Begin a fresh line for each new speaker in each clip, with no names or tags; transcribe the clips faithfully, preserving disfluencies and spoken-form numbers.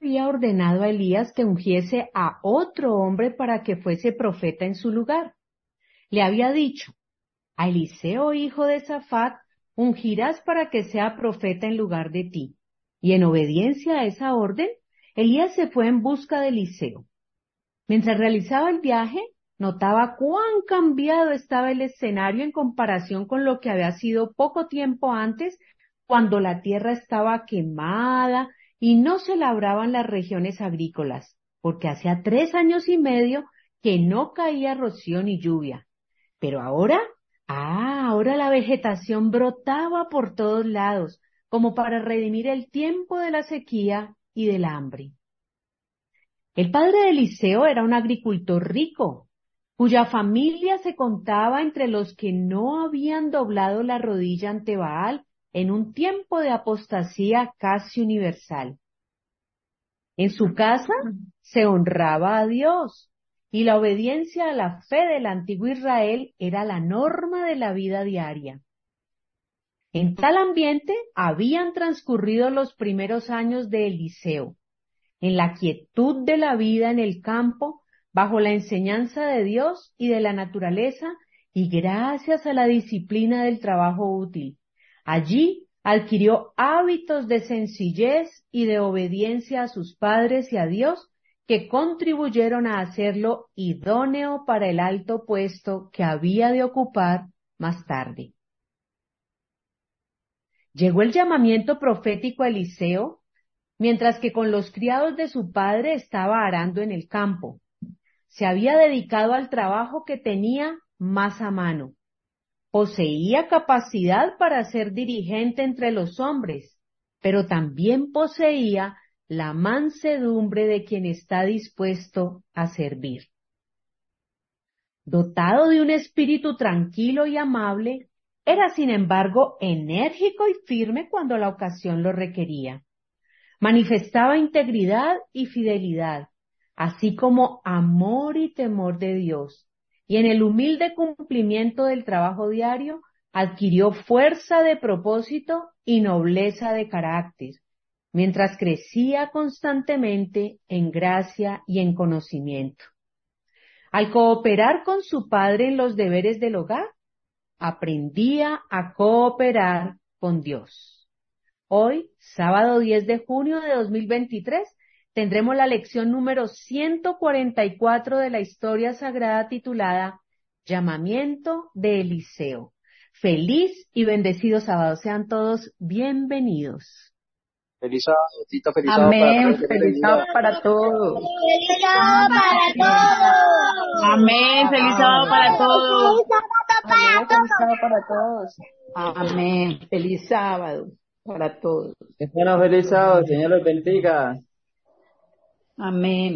había ordenado a Elías que ungiese a otro hombre para que fuese profeta en su lugar. Le había dicho: a Eliseo, hijo de Safat, ungirás para que sea profeta en lugar de ti. Y en obediencia a esa orden, Elías se fue en busca de Eliseo. Mientras realizaba el viaje, notaba cuán cambiado estaba el escenario en comparación con lo que había sido poco tiempo antes, cuando la tierra estaba quemada y no se labraban las regiones agrícolas, porque hacía tres años y medio que no caía rocío ni lluvia. Pero ahora, ah, ahora la vegetación brotaba por todos lados, como para redimir el tiempo de la sequía y del hambre. El padre de Eliseo era un agricultor rico, cuya familia se contaba entre los que no habían doblado la rodilla ante Baal en un tiempo de apostasía casi universal. En su casa se honraba a Dios, y la obediencia a la fe del antiguo Israel era la norma de la vida diaria. En tal ambiente habían transcurrido los primeros años de Eliseo, en la quietud de la vida en el campo, bajo la enseñanza de Dios y de la naturaleza, y gracias a la disciplina del trabajo útil. Allí adquirió hábitos de sencillez y de obediencia a sus padres y a Dios, que contribuyeron a hacerlo idóneo para el alto puesto que había de ocupar más tarde. Llegó el llamamiento profético a Eliseo, mientras que con los criados de su padre estaba arando en el campo. Se había dedicado al trabajo que tenía más a mano. Poseía capacidad para ser dirigente entre los hombres, pero también poseía la mansedumbre de quien está dispuesto a servir. Dotado de un espíritu tranquilo y amable, era sin embargo enérgico y firme cuando la ocasión lo requería. Manifestaba integridad y fidelidad, así como amor y temor de Dios, y en el humilde cumplimiento del trabajo diario adquirió fuerza de propósito y nobleza de carácter, mientras crecía constantemente en gracia y en conocimiento. Al cooperar con su padre en los deberes del hogar, aprendía a cooperar con Dios. Hoy, sábado diez de junio de dos mil veintitrés, tendremos la lección número ciento cuarenta y cuatro de la historia sagrada titulada Llamamiento de Eliseo. Feliz y bendecido sábado. Sean todos bienvenidos.
Feliz sábado, Tito, feliz sábado para
Amén,
todos. Dios les
feliz sábado
bendiga.
para todos.
¡Feliz sábado para todos!
Amén, feliz sábado para todos.
¡Feliz sábado para
Amén, feliz
todos!
sábado para todos. Amén, feliz sábado para todos.
Hermanos, feliz sábado, Señor los bendiga.
Amén.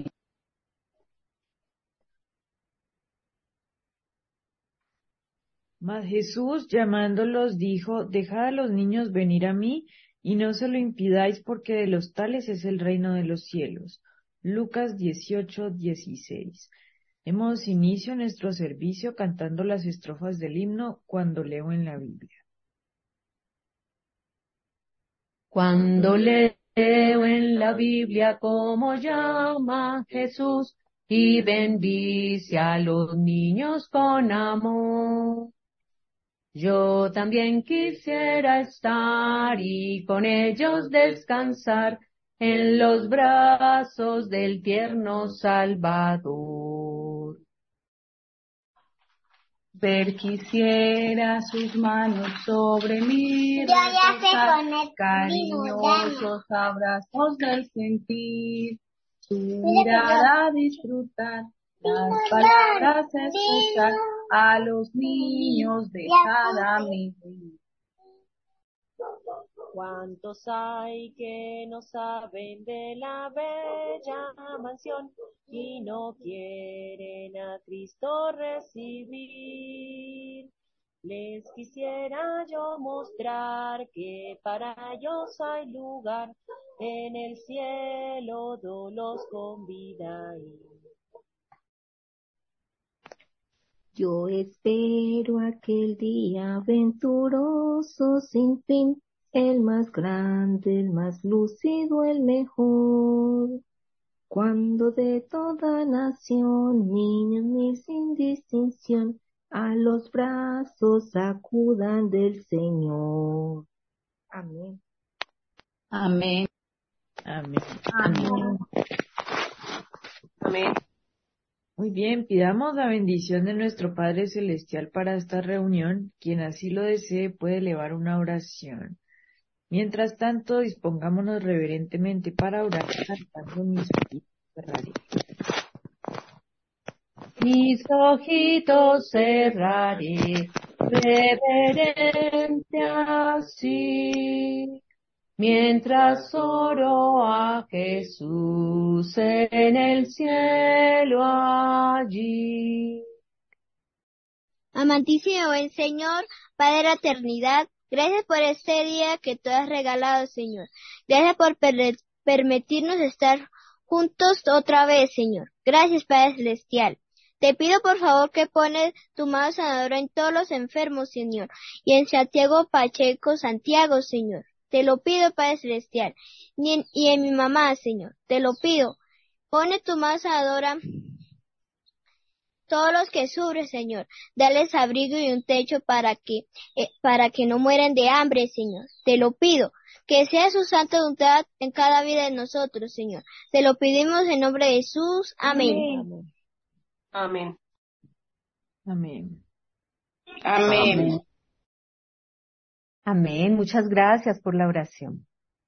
Mas Jesús, llamándolos, dijo: Dejad a los niños venir a mí, y no se lo impidáis, porque de los tales es el reino de los cielos. Lucas dieciocho, dieciséis. Demos inicio a nuestro servicio cantando las estrofas del himno Cuando leo en la Biblia.
Cuando leo en la Biblia cómo llama Jesús y bendice a los niños con amor, yo también quisiera estar y con ellos descansar en los brazos del tierno Salvador. Ver quisiera sus manos sobre mí,
Yo ya sé
reposar,
poner
cariñosos abrazos del sentir, su
Mira que
mirada disfrutar, las palabras escuchar, a los niños de cada mi.
¿Cuántos hay que no saben de la bella mansión y no quieren a Cristo recibir? Les quisiera yo mostrar que para ellos hay lugar, en el cielo do los convida a ir.
Yo espero aquel día venturoso sin fin, el más grande, el más lúcido, el mejor. Cuando de toda nación, niños mil sin distinción, a los brazos acudan del Señor. Amén.
Amén.
Amén.
Amén.
Amén.
Muy bien, pidamos la bendición de nuestro Padre Celestial para esta reunión. Quien así lo desee puede elevar una oración. Mientras tanto, dispongámonos reverentemente para orar cantando mis ojitos cerraré.
Mis ojitos cerraré, reverente así, mientras oro a Jesús en el cielo allí.
Amantísimo buen Señor, Padre de la eternidad, gracias por este día que tú has regalado, Señor. Gracias por per- permitirnos estar juntos otra vez, Señor. Gracias, Padre Celestial. Te pido por favor que pones tu mano sanadora en todos los enfermos, Señor, y en Santiago Pacheco, Santiago, Señor. Te lo pido, Padre Celestial, y en, y en mi mamá, Señor. Te lo pido. Pone tu mano sanadora todos los que sufren, Señor. Dales abrigo y un techo para que, eh, para que no mueran de hambre, Señor. Te lo pido. Que sea su santa voluntad en cada vida de nosotros, Señor. Te lo pedimos en nombre de Jesús. Amén.
Amén.
Amén.
Amén.
Amén. Muchas gracias por la oración.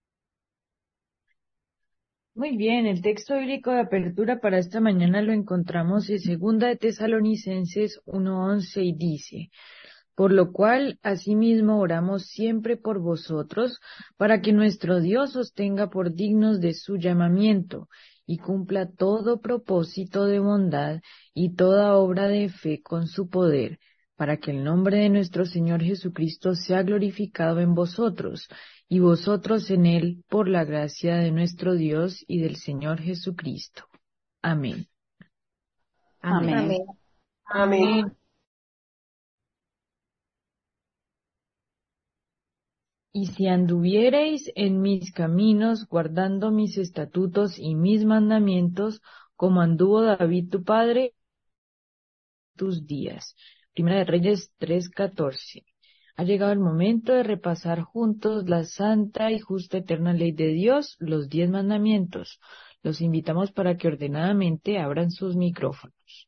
Muy bien, el texto bíblico de apertura para esta mañana lo encontramos en Segunda de Tesalonicenses uno once y dice: Por lo cual, asimismo, oramos siempre por vosotros, para que nuestro Dios os tenga por dignos de su llamamiento, y cumpla todo propósito de bondad y toda obra de fe con su poder, para que el nombre de nuestro Señor Jesucristo sea glorificado en vosotros, y vosotros en él, por la gracia de nuestro Dios y del Señor Jesucristo. Amén.
Amén.
Amén.
Amén.
Y si anduviereis en mis caminos, guardando mis estatutos y mis mandamientos, como anduvo David tu padre, tus días. Primera de Reyes tres catorce. Ha llegado el momento de repasar juntos la santa y justa eterna ley de Dios, los diez mandamientos. Los invitamos para que ordenadamente abran sus micrófonos.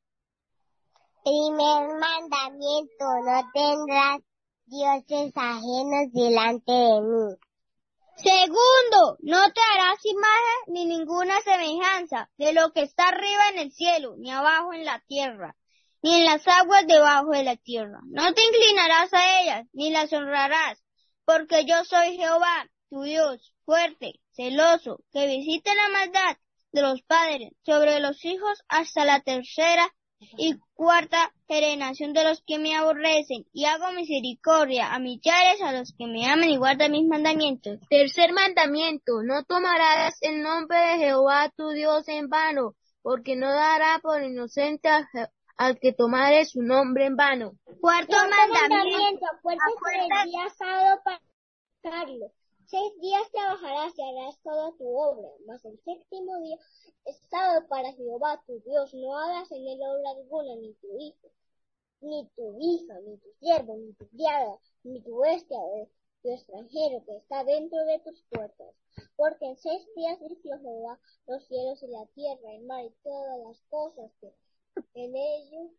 Primer mandamiento, no tendrás dioses ajenos delante de mí. Segundo, no te harás imagen ni ninguna semejanza de lo que está arriba en el cielo, ni abajo en la tierra, ni en las aguas debajo de la tierra. No te inclinarás a ellas, ni las honrarás, porque yo soy Jehová, tu Dios, fuerte, celoso, que visita la maldad de los padres sobre los hijos hasta la tercera y cuarta generación de los que me aborrecen, y hago misericordia a millares a los que me aman y guardan mis mandamientos. Tercer mandamiento, no tomarás el nombre de Jehová tu Dios en vano, porque no dará por inocente a Je- al que tomare su nombre en vano. Cuarto,
Cuarto
mandamiento,
mandamiento, acuérdate
acuérdate-
del día sábado para sacarlo. Seis días trabajarás y harás toda tu obra, mas el séptimo día es sábado para Jehová tu Dios. No hagas en él obra alguna, ni tu hijo, ni tu hija, ni tu siervo, ni tu criada, ni tu bestia, o tu extranjero que está dentro de tus puertas. Porque en seis días hizo Jehová los cielos y la tierra, el mar y todas las cosas que en ellos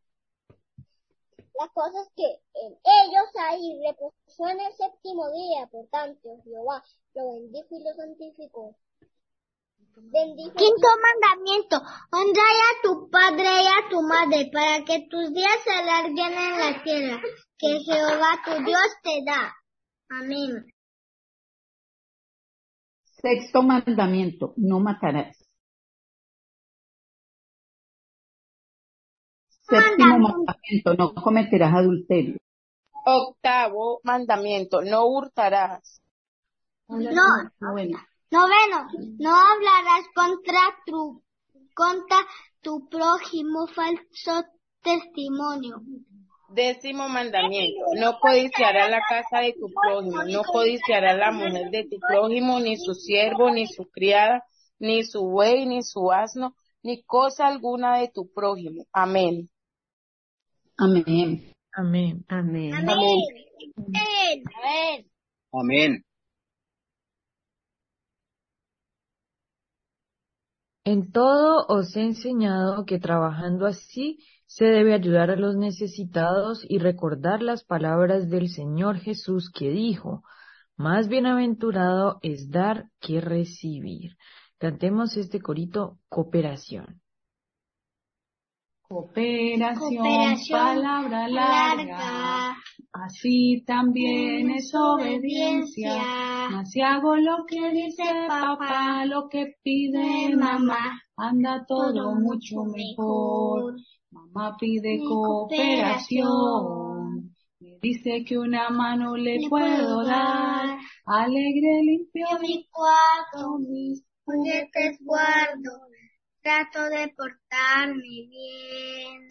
las cosas que en ellos hay, y reposó en el séptimo día. Por tanto, Jehová lo bendijo y lo santificó. Bendijo.
Quinto mandamiento, honra a tu padre y a tu madre, para que tus días se alarguen en la tierra, que Jehová tu Dios te da. Amén.
Sexto mandamiento, no matarás. Séptimo mandamiento, no cometerás adulterio.
Octavo mandamiento, no hurtarás.
No, noveno, no hablarás contra tu, contra tu prójimo falso testimonio.
Décimo mandamiento. No codiciarás la casa de tu prójimo, no codiciarás la mujer de tu prójimo, ni su siervo, ni su criada, ni su buey, ni su asno, ni cosa alguna de tu prójimo. Amén.
Amén.
Amén.
Amén.
Amén. Amén. Amén.
Amén.
En todo os he enseñado que trabajando así se debe ayudar a los necesitados y recordar las palabras del Señor Jesús que dijo, más bienaventurado es dar que recibir. Cantemos este corito, cooperación.
Cooperación,
Cooperación,
palabra larga,
larga.
así también es obediencia.
Obediencia.
Mas si hago lo que dice papá, lo que pide mamá, anda todo mucho mejor. Mamá pide
Mi
cooperación, me dice que una mano le
Le
puedo dar, alegre limpio
Yo
mi
mi cuarto,
mis
juguetes guardo, trato de portarme bien.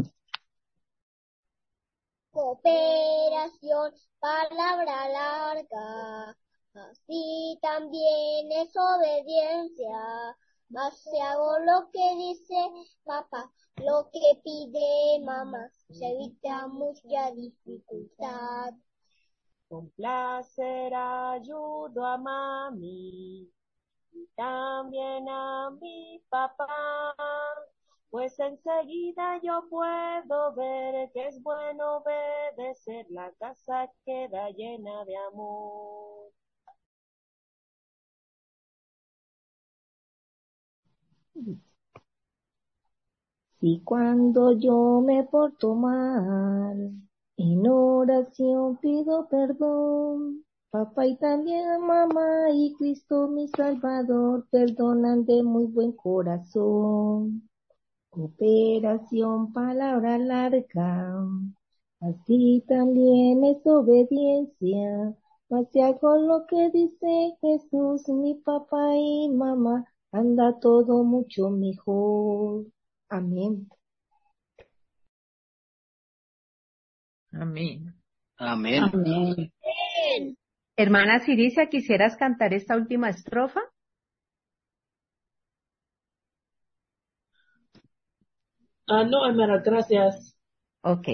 Cooperación, palabra larga, así también es obediencia. Mas si hago lo que dice papá, lo que pide mamá, se evita mucha dificultad.
Con placer ayudo a mami y también a mi papá, pues enseguida yo puedo ver que es bueno obedecer, la casa queda llena de amor.
Si cuando yo me porto mal, en oración pido perdón, papá y también mamá y Cristo mi Salvador perdonan de muy buen corazón. Cooperación, palabra larga, así también es obediencia. Mas si hago lo que dice Jesús, mi papá y mamá, anda todo mucho mejor. Amén.
Amén.
Amén.
Amén.
Hermana Siricia, ¿quisieras cantar esta última estrofa?
Ah, no, hermana, gracias.
Ok.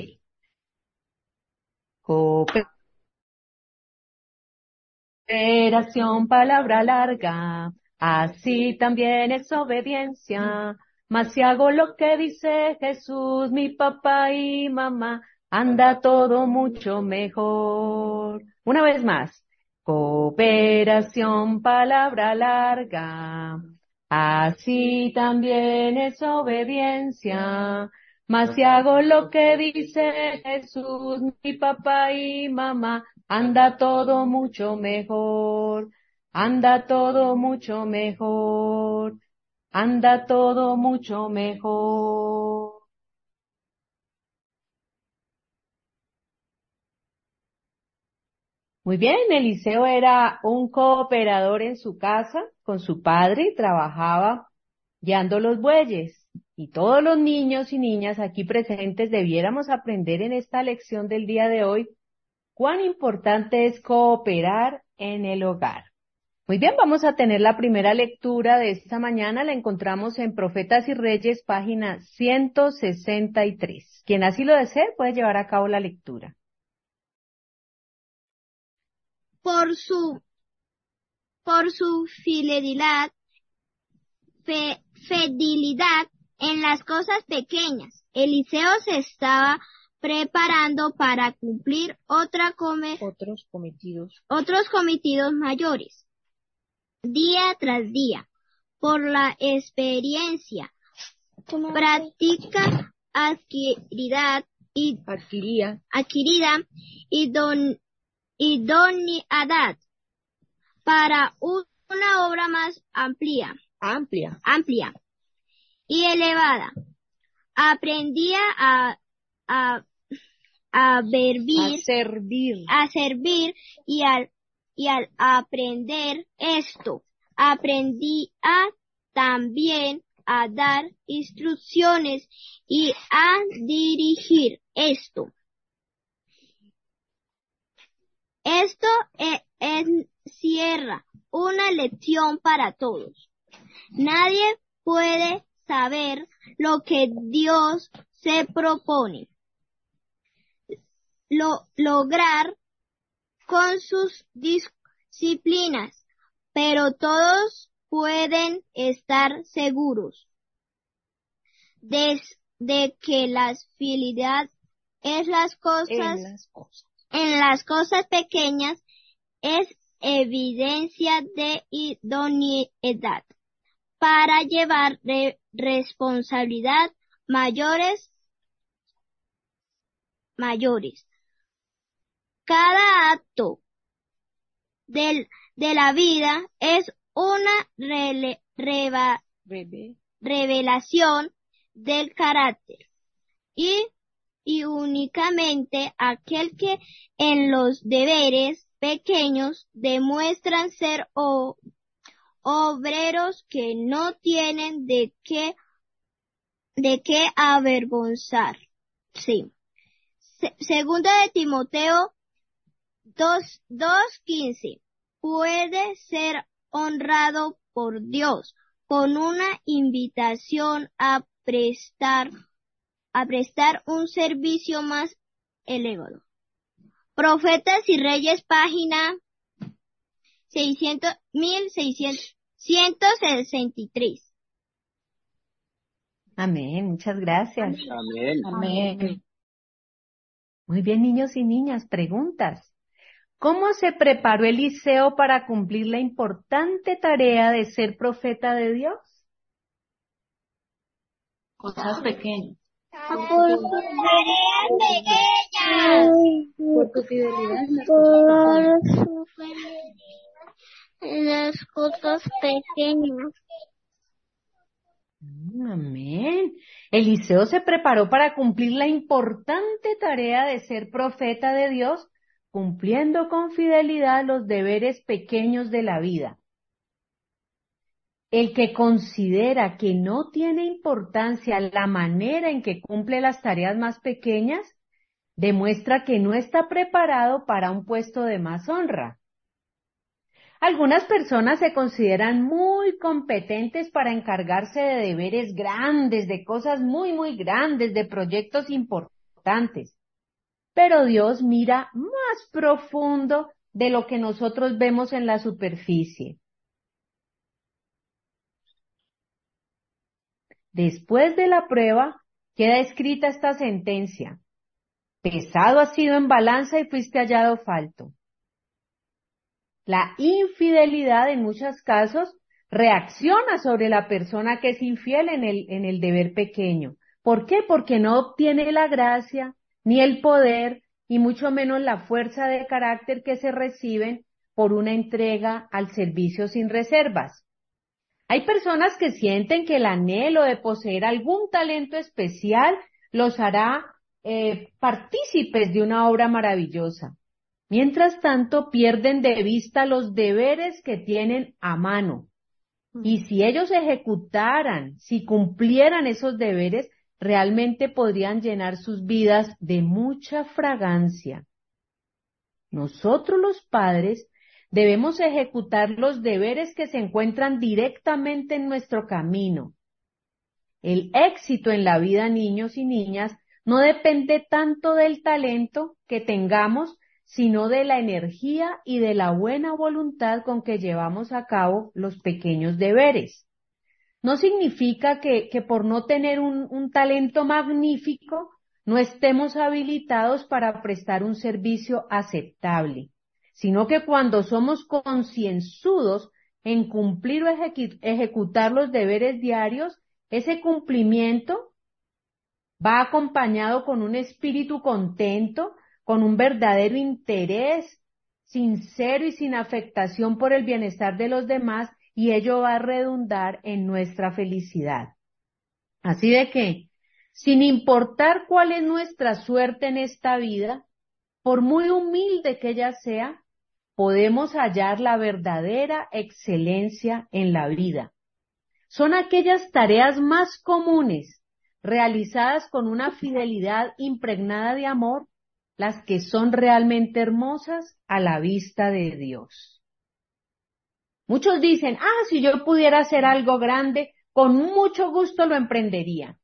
Cooperación, palabra larga, así también es obediencia. Mas si hago lo que dice Jesús, mi papá y mamá, anda todo mucho mejor. Una vez más. Cooperación, palabra larga, así también es obediencia. Mas si hago lo que dice Jesús, mi papá y mamá, anda todo mucho mejor, anda todo mucho mejor, anda todo mucho mejor. Muy bien, Eliseo era un cooperador en su casa con su padre y trabajaba guiando los bueyes. Y todos los niños y niñas aquí presentes debiéramos aprender en esta lección del día de hoy cuán importante es cooperar en el hogar. Muy bien, vamos a tener la primera lectura de esta mañana. La encontramos en Profetas y Reyes, página ciento sesenta y tres. Quien así lo desee puede llevar a cabo la lectura.
Por su, por su fidelidad, fe, fidelidad en las cosas pequeñas, Eliseo se estaba preparando para cumplir otra come,
Otros cometidos.
otros cometidos mayores, día tras día, por la experiencia, práctica adquirida y
Adquiría.
adquirida y don, idoneidad para un- una obra más amplia,
Amplia.
amplia y elevada. Aprendía a, a, a servir,
A servir.
a servir y al, y al aprender esto, aprendí a también a dar instrucciones y a dirigir esto.
Esto e- encierra una lección para todos. Nadie puede saber lo que Dios se propone lo- lograr con sus disciplinas, pero todos pueden estar seguros de, de que la fidelidad es las cosas,
En las cosas.
en las cosas pequeñas es evidencia de idoneidad para llevar de responsabilidad mayores, mayores. Cada acto del, de la vida es una rele- reva-
Bebé.
revelación del carácter y, y únicamente aquel que en los deberes pequeños demuestran ser o, obreros que no tienen de qué, de qué avergonzar. Sí. Se- segunda de Timoteo dos, dos quince. Puede ser honrado por Dios con una invitación a prestar, a prestar un servicio más elevado. Profetas y Reyes, página seiscientos, mil seiscientos sesenta y tres.
Amén, muchas gracias.
Amén.
Amén.
Muy bien, niños y niñas, preguntas. ¿Cómo se preparó Eliseo para cumplir la importante tarea de ser profeta de Dios?
Cosas pequeñas.
Por sus tareas pequeñas.
Por tu fidelidad en las cosas pequeñas.
Por su fidelidad en las cosas pequeñas.
Mm, Amén. Eliseo se preparó para cumplir la importante tarea de ser profeta de Dios, cumpliendo con fidelidad los deberes pequeños de la vida. El que considera que no tiene importancia la manera en que cumple las tareas más pequeñas, demuestra que no está preparado para un puesto de más honra. Algunas personas se consideran muy competentes para encargarse de deberes grandes, de cosas muy, muy grandes, de proyectos importantes. Pero Dios mira más profundo de lo que nosotros vemos en la superficie. Después de la prueba, queda escrita esta sentencia. Pesado has sido en balanza y fuiste hallado falto. La infidelidad en muchos casos reacciona sobre la persona que es infiel en el, en el deber pequeño. ¿Por qué? Porque no obtiene la gracia, ni el poder, y mucho menos la fuerza de carácter que se reciben por una entrega al servicio sin reservas. Hay personas que sienten que el anhelo de poseer algún talento especial los hará eh, partícipes de una obra maravillosa. Mientras tanto, pierden de vista los deberes que tienen a mano. Y si ellos ejecutaran, si cumplieran esos deberes, realmente podrían llenar sus vidas de mucha fragancia. Nosotros los padres debemos ejecutar los deberes que se encuentran directamente en nuestro camino. El éxito en la vida, niños y niñas, no depende tanto del talento que tengamos, sino de la energía y de la buena voluntad con que llevamos a cabo los pequeños deberes. No significa que, que por no tener un, un talento magnífico, no estemos habilitados para prestar un servicio aceptable, sino que cuando somos concienzudos en cumplir o ejecu- ejecutar los deberes diarios, ese cumplimiento va acompañado con un espíritu contento, con un verdadero interés sincero y sin afectación por el bienestar de los demás, y ello va a redundar en nuestra felicidad. Así de que, sin importar cuál es nuestra suerte en esta vida, por muy humilde que ella sea, podemos hallar la verdadera excelencia en la vida. Son aquellas tareas más comunes, realizadas con una fidelidad impregnada de amor, las que son realmente hermosas a la vista de Dios. Muchos dicen, ah, si yo pudiera hacer algo grande, con mucho gusto lo emprendería.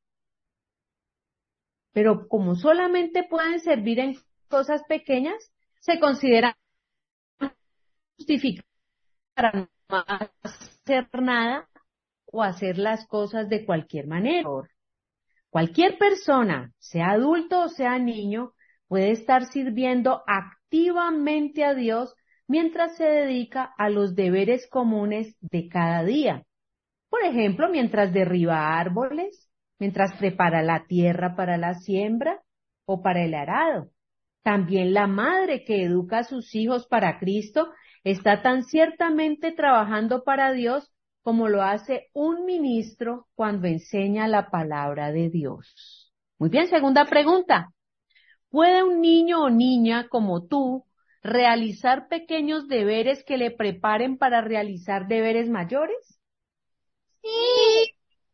Pero como solamente pueden servir en cosas pequeñas, se considera justificado para no hacer nada o hacer las cosas de cualquier manera. Cualquier persona, sea adulto o sea niño, puede estar sirviendo activamente a Dios mientras se dedica a los deberes comunes de cada día. Por ejemplo, mientras derriba árboles, mientras prepara la tierra para la siembra o para el arado. También la madre que educa a sus hijos para Cristo está tan ciertamente trabajando para Dios como lo hace un ministro cuando enseña la palabra de Dios. Muy bien, segunda pregunta. ¿Puede un niño o niña como tú realizar pequeños deberes que le preparen para realizar deberes mayores?
Sí.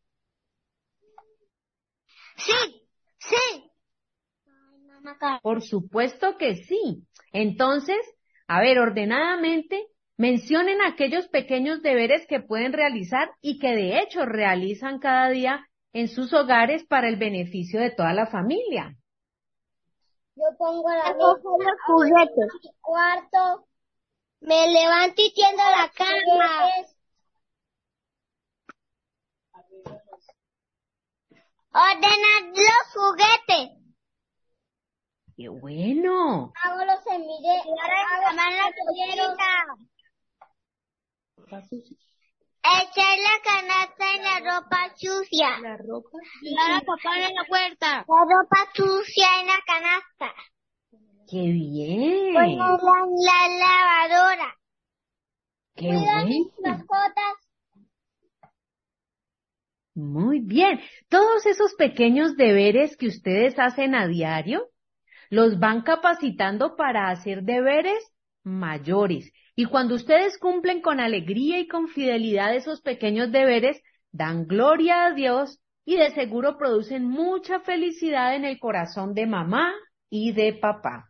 Sí. Sí. Ay, mamá.
Por supuesto que sí. Entonces, a ver, ordenadamente, mencionen aquellos pequeños deberes que pueden realizar y que de hecho realizan cada día en sus hogares para el beneficio de toda la familia.
Yo pongo la mesa, los juguetes. Mi cuarto. Me levanto y tiendo la cama. Ordenar los juguetes.
¡Qué bueno!
Hago los semilleros. Hago la cosita. Echar la canasta en la ropa sucia.
La ropa.
Tirar a papá en la puerta. La ropa sucia en la canasta.
¡Qué bien!
Ponerla en la lavadora.
¡Qué
Cuidar mis
bueno!
mascotas.
Muy bien. Todos esos pequeños deberes que ustedes hacen a diario los van capacitando para hacer deberes mayores. Y cuando ustedes cumplen con alegría y con fidelidad esos pequeños deberes, dan gloria a Dios y de seguro producen mucha felicidad en el corazón de mamá y de papá.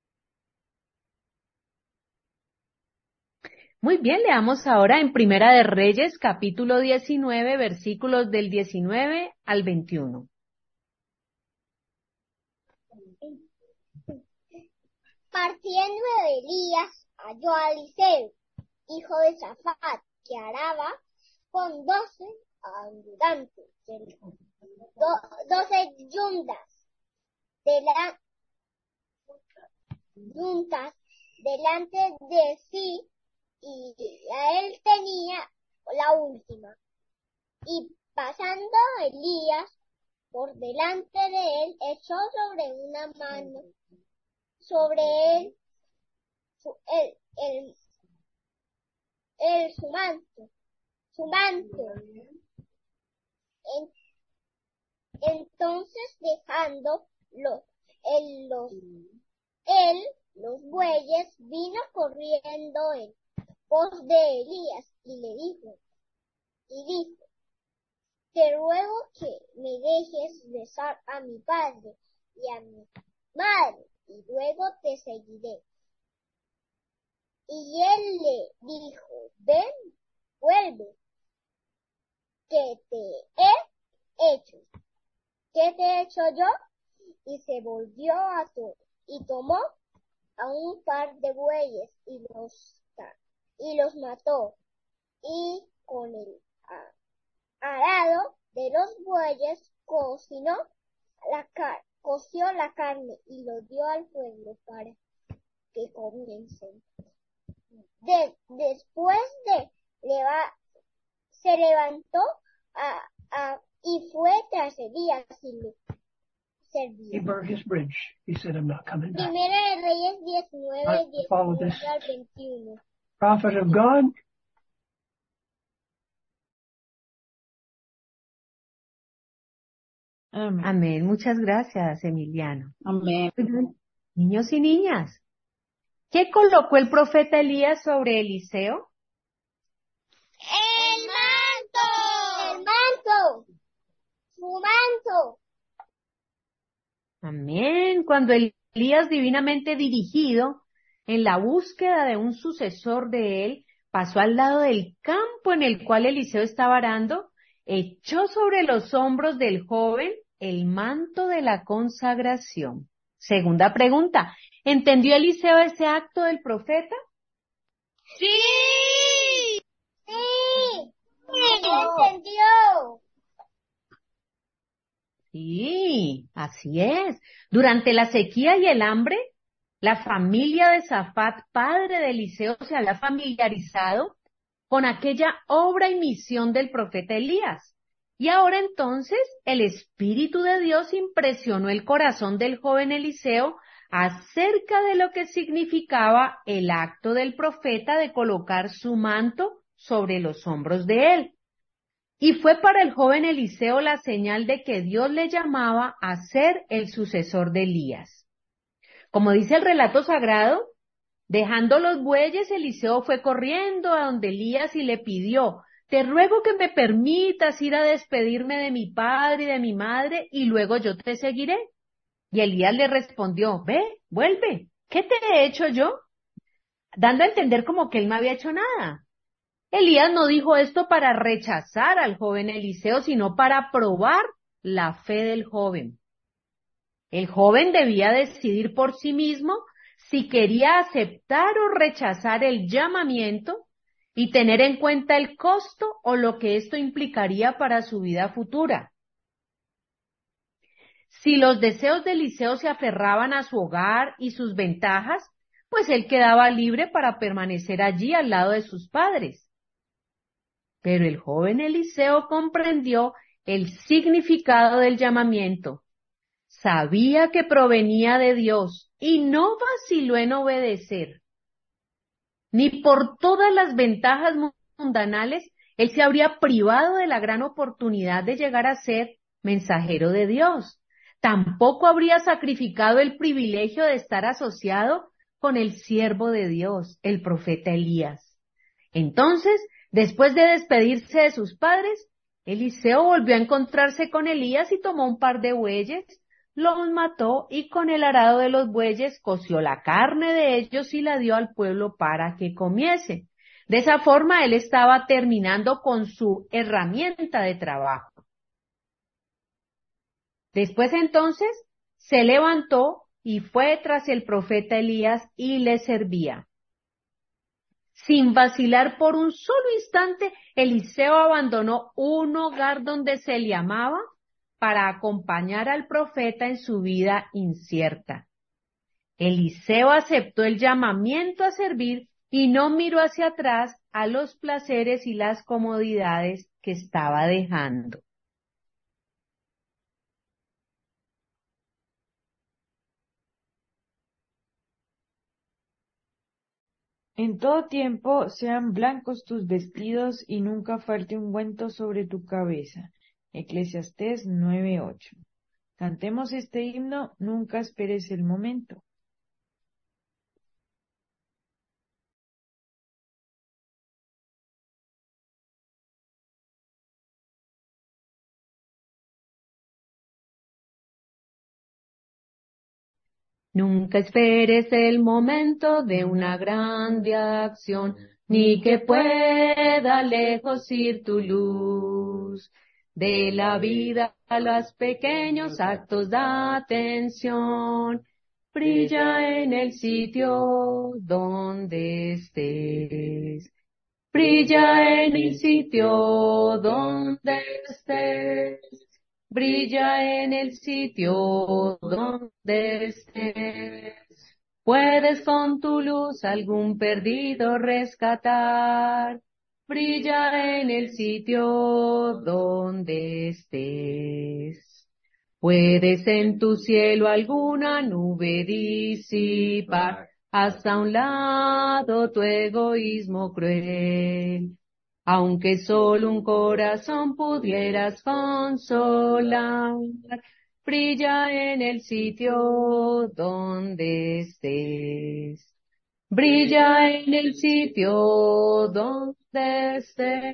Muy bien, leamos ahora en Primera de Reyes, capítulo diecinueve, versículos del diecinueve al veintiuno.
Partiendo de Elías, halló a Eliseo, hijo de Safat, que araba con doce ayudantes, do, doce yuntas, de la, yuntas delante de sí, y a él tenía la última. Y pasando Elías por delante de él, echó sobre una mano, sobre él, su, el, el, el, su manto, su manto. En, entonces dejando los, el, los, él, los bueyes, vino corriendo en pos de Elías y le dijo, y dijo, te ruego que me dejes besar a mi padre y a mi madre, y luego te seguiré. Y él le dijo, ven, vuelve, ¿qué te he hecho? ¿Qué te he hecho yo? Y se volvió a to y tomó a un par de bueyes y los, y los mató, y con el arado de los bueyes cocinó la carne. Coció la carne y lo dio al pueblo para que comiencen. De, después de leva, se levantó a, a, y fue tras Elías y le servía.
He burned his bridge. He said, I'm not coming back.
Primera de Reyes diecinueve, diecinueve al veintiuno.
Prophet of God.
Amén.
Amén. Muchas gracias, Emiliano.
Amén.
Niños y niñas, ¿qué colocó el profeta Elías sobre Eliseo?
¡El manto! ¡El manto! ¡Su manto!
Amén. Cuando Elías, divinamente dirigido en la búsqueda de un sucesor de él, pasó al lado del campo en el cual Eliseo estaba arando, echó sobre los hombros del joven el manto de la consagración. Segunda pregunta, ¿entendió Eliseo ese acto del profeta?
Sí. Sí. Sí, entendió.
Sí, así es. Durante la sequía y el hambre, la familia de Safat, padre de Eliseo, se había familiarizado con aquella obra y misión del profeta Elías. Y ahora entonces el Espíritu de Dios impresionó el corazón del joven Eliseo acerca de lo que significaba el acto del profeta de colocar su manto sobre los hombros de él. Y fue para el joven Eliseo la señal de que Dios le llamaba a ser el sucesor de Elías. Como dice el relato sagrado, dejando los bueyes, Eliseo fue corriendo a donde Elías y le pidió: te ruego que me permitas ir a despedirme de mi padre y de mi madre, y luego yo te seguiré. Y Elías le respondió: ve, vuelve, ¿qué te he hecho yo? Dando a entender como que él no había hecho nada. Elías no dijo esto para rechazar al joven Eliseo, sino para probar la fe del joven. El joven debía decidir por sí mismo si quería aceptar o rechazar el llamamiento y tener en cuenta el costo o lo que esto implicaría para su vida futura. Si los deseos de Eliseo se aferraban a su hogar y sus ventajas, pues él quedaba libre para permanecer allí al lado de sus padres. Pero el joven Eliseo comprendió el significado del llamamiento. Sabía que provenía de Dios y no vaciló en obedecer. Ni por todas las ventajas mundanales, él se habría privado de la gran oportunidad de llegar a ser mensajero de Dios. Tampoco habría sacrificado el privilegio de estar asociado con el siervo de Dios, el profeta Elías. Entonces, después de despedirse de sus padres, Eliseo volvió a encontrarse con Elías y tomó un par de bueyes, los mató y con el arado de los bueyes coció la carne de ellos y la dio al pueblo para que comiese. De esa forma él estaba terminando con su herramienta de trabajo. Después entonces se levantó y fue tras el profeta Elías y le servía. Sin vacilar por un solo instante, Eliseo abandonó un hogar donde se le amaba para acompañar al profeta en su vida incierta. Eliseo aceptó el llamamiento a servir y no miró hacia atrás a los placeres y las comodidades que estaba dejando.
En todo tiempo sean blancos tus vestidos y nunca falte ungüento sobre tu cabeza. Eclesiastés nueve ocho. Cantemos este himno, nunca esperes el momento.
Nunca esperes el momento de una grande acción, ni que pueda lejos ir tu luz. De la vida a los pequeños actos de atención, brilla en el sitio donde estés. Brilla en el sitio donde estés. Brilla en el sitio donde estés. Puedes con tu luz algún perdido rescatar. Brilla en el sitio donde estés. Puedes en tu cielo alguna nube disipar. Hasta un lado tu egoísmo cruel. Aunque solo un corazón pudieras consolar, brilla en el sitio donde estés. Brilla en el sitio donde estés.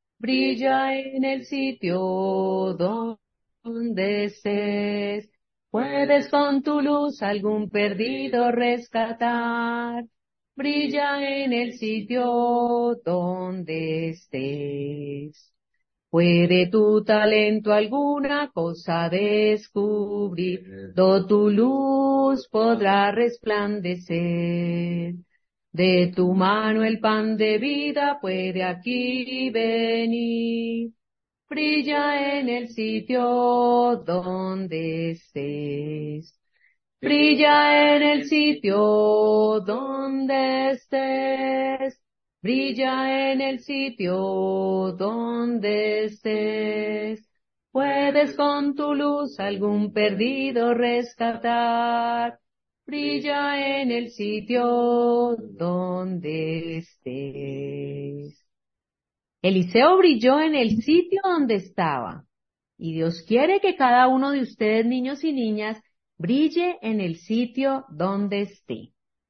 Brilla en el sitio donde estés. Puedes con tu luz algún perdido rescatar. Brilla en el sitio donde estés. Puede tu talento alguna cosa descubrir, do tu luz podrá resplandecer. De tu mano el pan de vida puede aquí venir. Brilla en el sitio donde estés. Brilla en el sitio donde estés. Brilla en el sitio donde estés. Puedes con tu luz algún perdido rescatar. Brilla en el sitio donde estés. Eliseo brilló en el sitio donde estaba. Y Dios quiere que cada uno de ustedes, niños y niñas, brille en el sitio donde esté.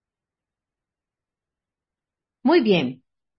Muy bien.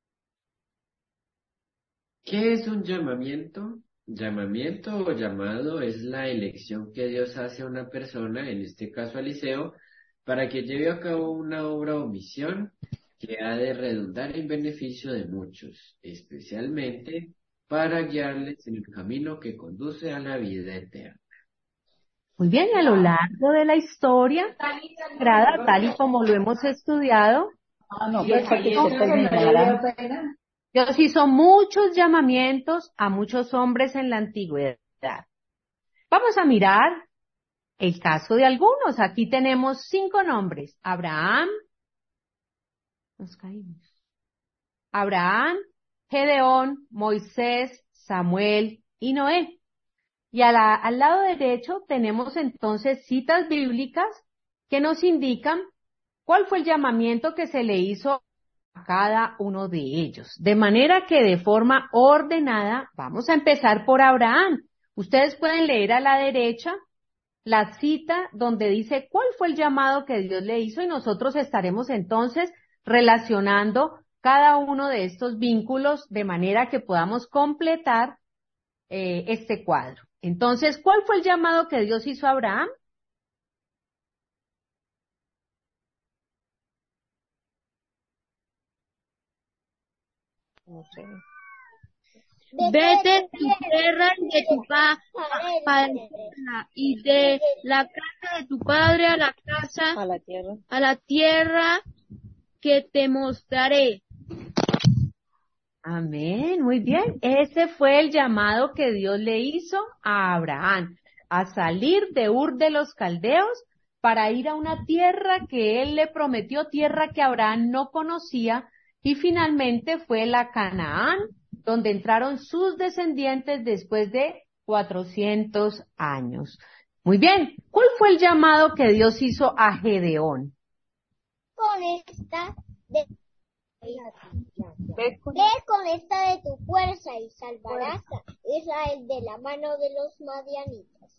¿Qué es un llamamiento? Llamamiento o llamado es la elección que Dios hace a una persona, en este caso a Eliseo, para que lleve a cabo una obra o misión que ha de redundar en beneficio de muchos, especialmente para guiarles en el camino que conduce a la vida eterna.
Muy bien, a lo largo de la historia sagrada, tal y como lo hemos estudiado,
Ah, no, pues para que se terminara.
Dios hizo muchos llamamientos a muchos hombres en la antigüedad. Vamos a mirar el caso de algunos. Aquí tenemos cinco nombres. Abraham, nos caímos. Abraham, Gedeón, Moisés, Samuel y Noé. Y a la, al lado derecho tenemos entonces citas bíblicas que nos indican cuál fue el llamamiento que se le hizo a cada uno de ellos. De manera que de forma ordenada vamos a empezar por Abraham. Ustedes pueden leer a la derecha la cita donde dice cuál fue el llamado que Dios le hizo y nosotros estaremos entonces relacionando cada uno de estos vínculos de manera que podamos completar eh, este cuadro. Entonces, ¿cuál fue el llamado que Dios hizo a Abraham? No sé.
Vete de tu tierra y de tu pa pa y de la casa de tu padre a la casa,
A la tierra.
a la tierra que te mostraré.
Amén, muy bien. Ese fue el llamado que Dios le hizo a Abraham, a salir de Ur de los Caldeos para ir a una tierra que él le prometió, tierra que Abraham no conocía, y finalmente fue la Canaán, donde entraron sus descendientes después de cuatrocientos años. Muy bien, ¿cuál fue el llamado que Dios hizo a Gedeón?
Con esta de Ve con esta de tu fuerza y salvarás a Israel de la mano de los madianitas.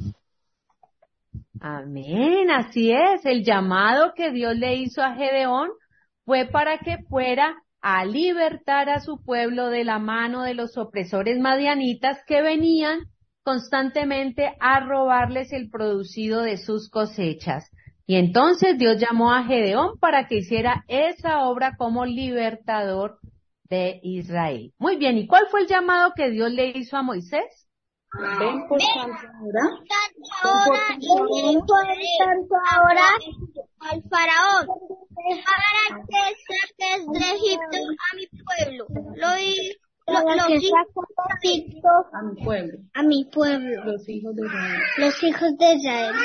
Amén, así es. El llamado que Dios le hizo a Gedeón fue para que fuera a libertar a su pueblo de la mano de los opresores madianitas que venían constantemente a robarles el producido de sus cosechas. Y entonces Dios llamó a Gedeón para que hiciera esa obra como libertador de Israel. Muy bien, ¿y cuál fue el llamado que Dios le hizo a Moisés?
Ven por tanto ahora.
Ahora y por tanto ahora al faraón para que saques de Egipto a mi pueblo. Lo, lo, los hijos de Egipto
A mi pueblo.
a mi pueblo.
Los hijos de Israel.
Los hijos de Israel.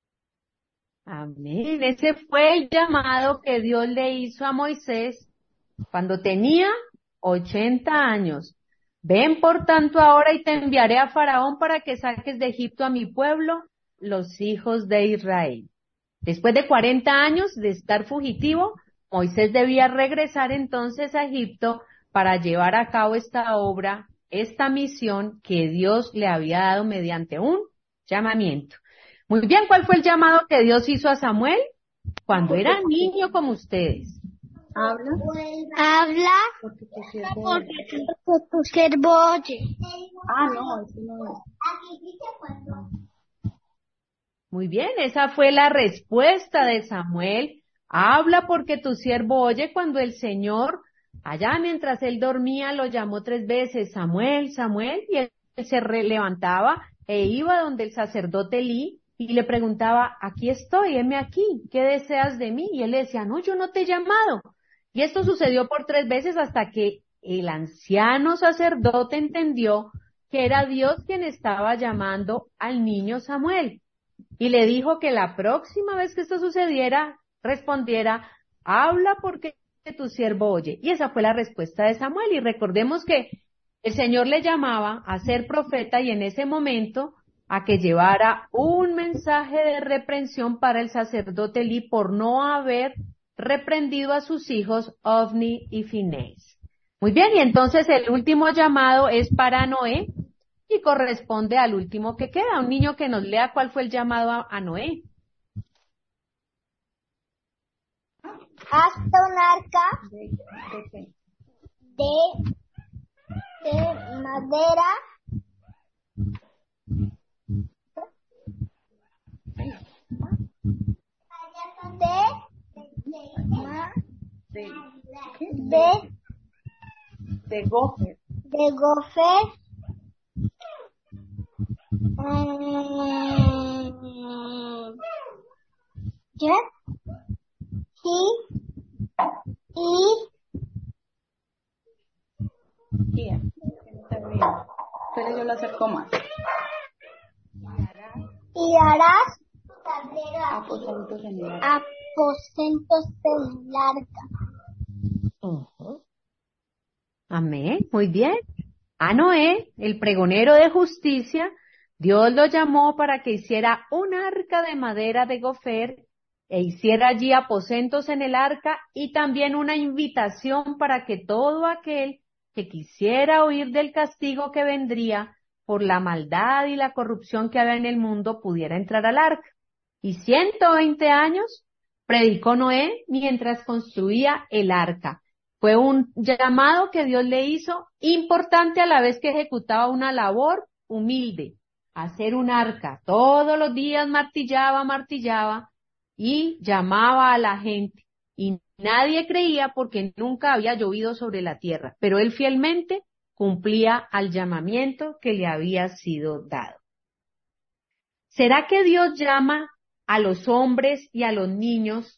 Amén. Ese fue el llamado que Dios le hizo a Moisés cuando tenía ochenta años. Ven por tanto ahora y te enviaré a Faraón para que saques de Egipto a mi pueblo, los hijos de Israel. Después de cuarenta años de estar fugitivo, Moisés debía regresar entonces a Egipto para llevar a cabo esta obra, esta misión que Dios le había dado mediante un llamamiento. Muy bien, ¿cuál fue el llamado que Dios hizo a Samuel? Cuando era niño como ustedes.
Habla.
Habla
Porque tu siervo
porque tu, tu siervo oye.
Ah, no, eso no es.
Muy bien, esa fue la respuesta de Samuel. Habla porque tu siervo oye. Cuando el Señor, allá mientras él dormía, lo llamó tres veces, Samuel, Samuel, y él se re- levantaba e iba donde el sacerdote Elí y le preguntaba, aquí estoy, heme aquí, ¿qué deseas de mí? Y él le decía, no, yo no te he llamado. Y esto sucedió por tres veces hasta que el anciano sacerdote entendió que era Dios quien estaba llamando al niño Samuel. Y le dijo que la próxima vez que esto sucediera, respondiera, habla porque tu siervo oye. Y esa fue la respuesta de Samuel. Y recordemos que el Señor le llamaba a ser profeta y en ese momento a que llevara un mensaje de reprensión para el sacerdote Elí por no haber reprendido a sus hijos Ofni y Finés. Muy bien, y entonces el último llamado es para Noé y corresponde al último que queda. Un niño que nos lea cuál fue el llamado a, a Noé.
Hasta un arca de, de madera de de
De gofer.
de gofer mm, ¿ya? y y
Tía, está bien. Pero yo lo acerco más.
y harás
Aposentos en el arca.
aposentos en el arca.
Ujú. Amén, muy bien. A Noé, el pregonero de justicia, Dios lo llamó para que hiciera un arca de madera de gofer e hiciera allí aposentos en el arca y también una invitación para que todo aquel que quisiera huir del castigo que vendría por la maldad y la corrupción que había en el mundo pudiera entrar al arca. Y ciento veinte años predicó Noé mientras construía el arca. Fue un llamado que Dios le hizo, importante a la vez que ejecutaba una labor humilde, hacer un arca. Todos los días martillaba, martillaba y llamaba a la gente. Y nadie creía porque nunca había llovido sobre la tierra, pero él fielmente cumplía al llamamiento que le había sido dado. ¿Será que Dios llama a los hombres y a los niños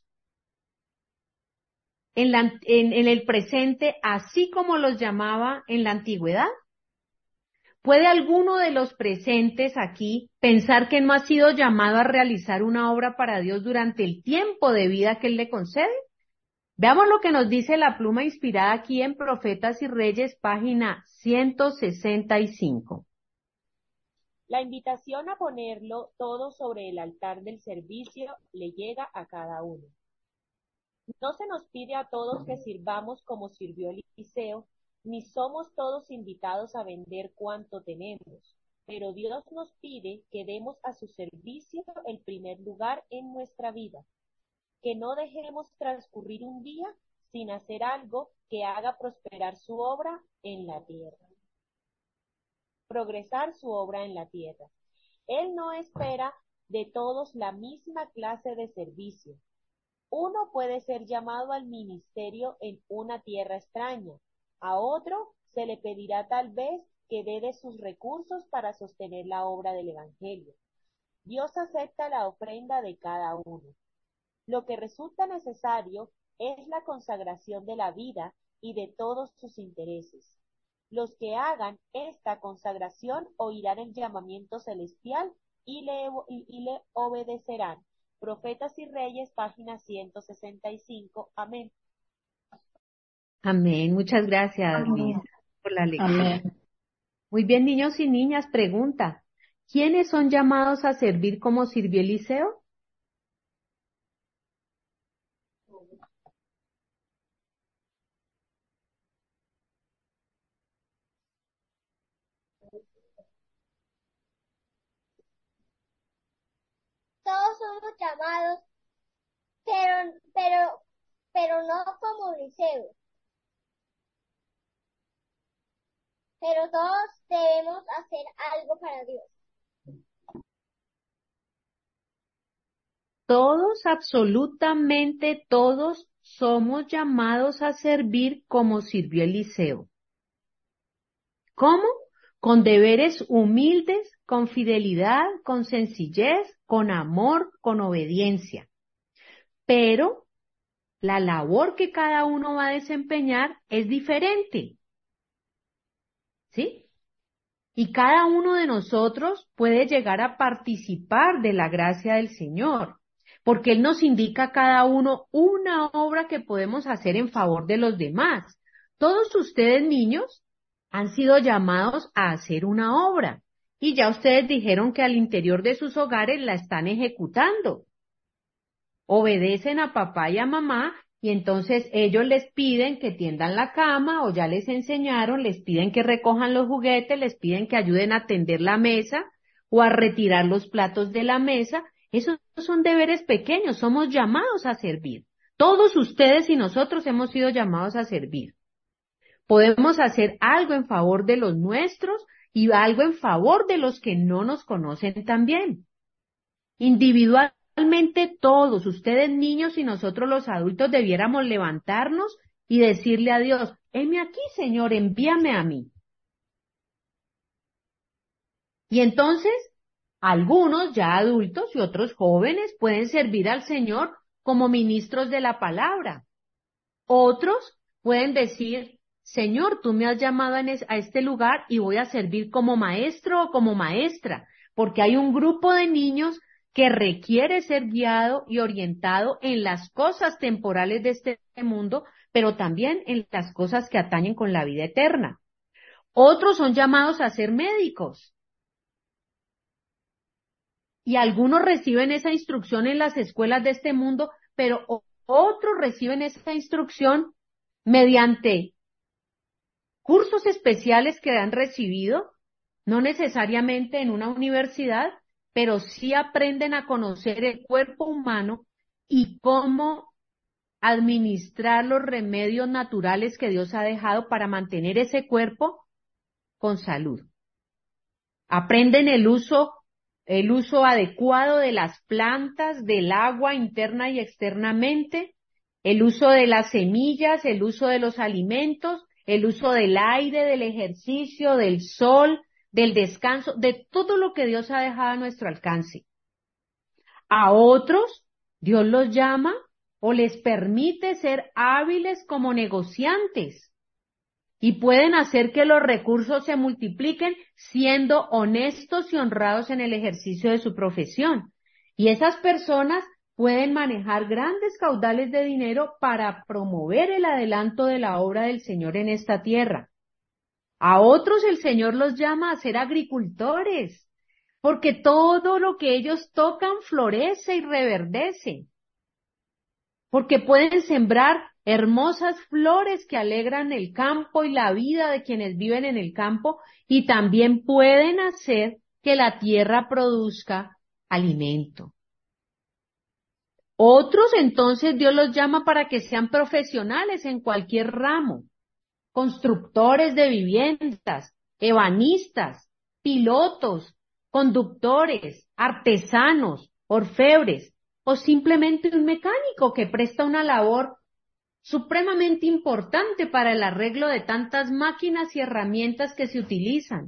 en, la, en, en el presente, así como los llamaba en la antigüedad? ¿Puede alguno de los presentes aquí pensar que no ha sido llamado a realizar una obra para Dios durante el tiempo de vida que Él le concede? Veamos lo que nos dice la pluma inspirada aquí en Profetas y Reyes, página ciento sesenta y cinco.
La invitación a ponerlo todo sobre el altar del servicio le llega a cada uno. No se nos pide a todos que sirvamos como sirvió Eliseo, ni somos todos invitados a vender cuanto tenemos, pero Dios nos pide que demos a su servicio el primer lugar en nuestra vida, que no dejemos transcurrir un día sin hacer algo que haga prosperar su obra en la tierra. Progresar su obra en la tierra. Él no espera de todos la misma clase de servicio. Uno puede ser llamado al ministerio en una tierra extraña. A otro se le pedirá tal vez que dé de sus recursos para sostener la obra del Evangelio. Dios acepta la ofrenda de cada uno. Lo que resulta necesario es la consagración de la vida y de todos sus intereses. Los que hagan esta consagración oirán el llamamiento celestial y le, y, y le obedecerán. Profetas y Reyes, página ciento sesenta y cinco. Amén.
Amén. Muchas gracias,
Amén.
Lisa, por la lectura.
Amén.
Muy bien, niños y niñas, pregunta. ¿Quiénes son llamados a servir como sirvió Eliseo?
Todos somos llamados, pero, pero, pero no como Eliseo. Pero todos debemos hacer algo para Dios.
Todos, absolutamente todos, somos llamados a servir como sirvió Eliseo. ¿Cómo? Con deberes humildes, con fidelidad, con sencillez, con amor, con obediencia. Pero la labor que cada uno va a desempeñar es diferente. ¿Sí? Y cada uno de nosotros puede llegar a participar de la gracia del Señor, porque Él nos indica a cada uno una obra que podemos hacer en favor de los demás. Todos ustedes, niños, han sido llamados a hacer una obra, y ya ustedes dijeron que al interior de sus hogares la están ejecutando. Obedecen a papá y a mamá, y entonces ellos les piden que tiendan la cama, o ya les enseñaron, les piden que recojan los juguetes, les piden que ayuden a tender la mesa, o a retirar los platos de la mesa. Esos son deberes pequeños, somos llamados a servir. Todos ustedes y nosotros hemos sido llamados a servir. Podemos hacer algo en favor de los nuestros y algo en favor de los que no nos conocen también. Individualmente todos, ustedes niños y nosotros los adultos, debiéramos levantarnos y decirle a Dios, heme aquí, Señor, envíame a mí. Y entonces, algunos ya adultos y otros jóvenes pueden servir al Señor como ministros de la palabra. Otros pueden decir, Señor, tú me has llamado a este lugar y voy a servir como maestro o como maestra, porque hay un grupo de niños que requiere ser guiado y orientado en las cosas temporales de este mundo, pero también en las cosas que atañen con la vida eterna. Otros son llamados a ser médicos. Y algunos reciben esa instrucción en las escuelas de este mundo, pero otros reciben esa instrucción mediante cursos especiales que han recibido, no necesariamente en una universidad, pero sí aprenden a conocer el cuerpo humano y cómo administrar los remedios naturales que Dios ha dejado para mantener ese cuerpo con salud. Aprenden el uso, el uso adecuado de las plantas, del agua interna y externamente, el uso de las semillas, el uso de los alimentos, el uso del aire, del ejercicio, del sol, del descanso, de todo lo que Dios ha dejado a nuestro alcance. A otros, Dios los llama o les permite ser hábiles como negociantes y pueden hacer que los recursos se multipliquen siendo honestos y honrados en el ejercicio de su profesión. Y esas personas pueden manejar grandes caudales de dinero para promover el adelanto de la obra del Señor en esta tierra. A otros el Señor los llama a ser agricultores, porque todo lo que ellos tocan florece y reverdece, porque pueden sembrar hermosas flores que alegran el campo y la vida de quienes viven en el campo, y también pueden hacer que la tierra produzca alimento. Otros, entonces, Dios los llama para que sean profesionales en cualquier ramo, constructores de viviendas, ebanistas, pilotos, conductores, artesanos, orfebres, o simplemente un mecánico que presta una labor supremamente importante para el arreglo de tantas máquinas y herramientas que se utilizan.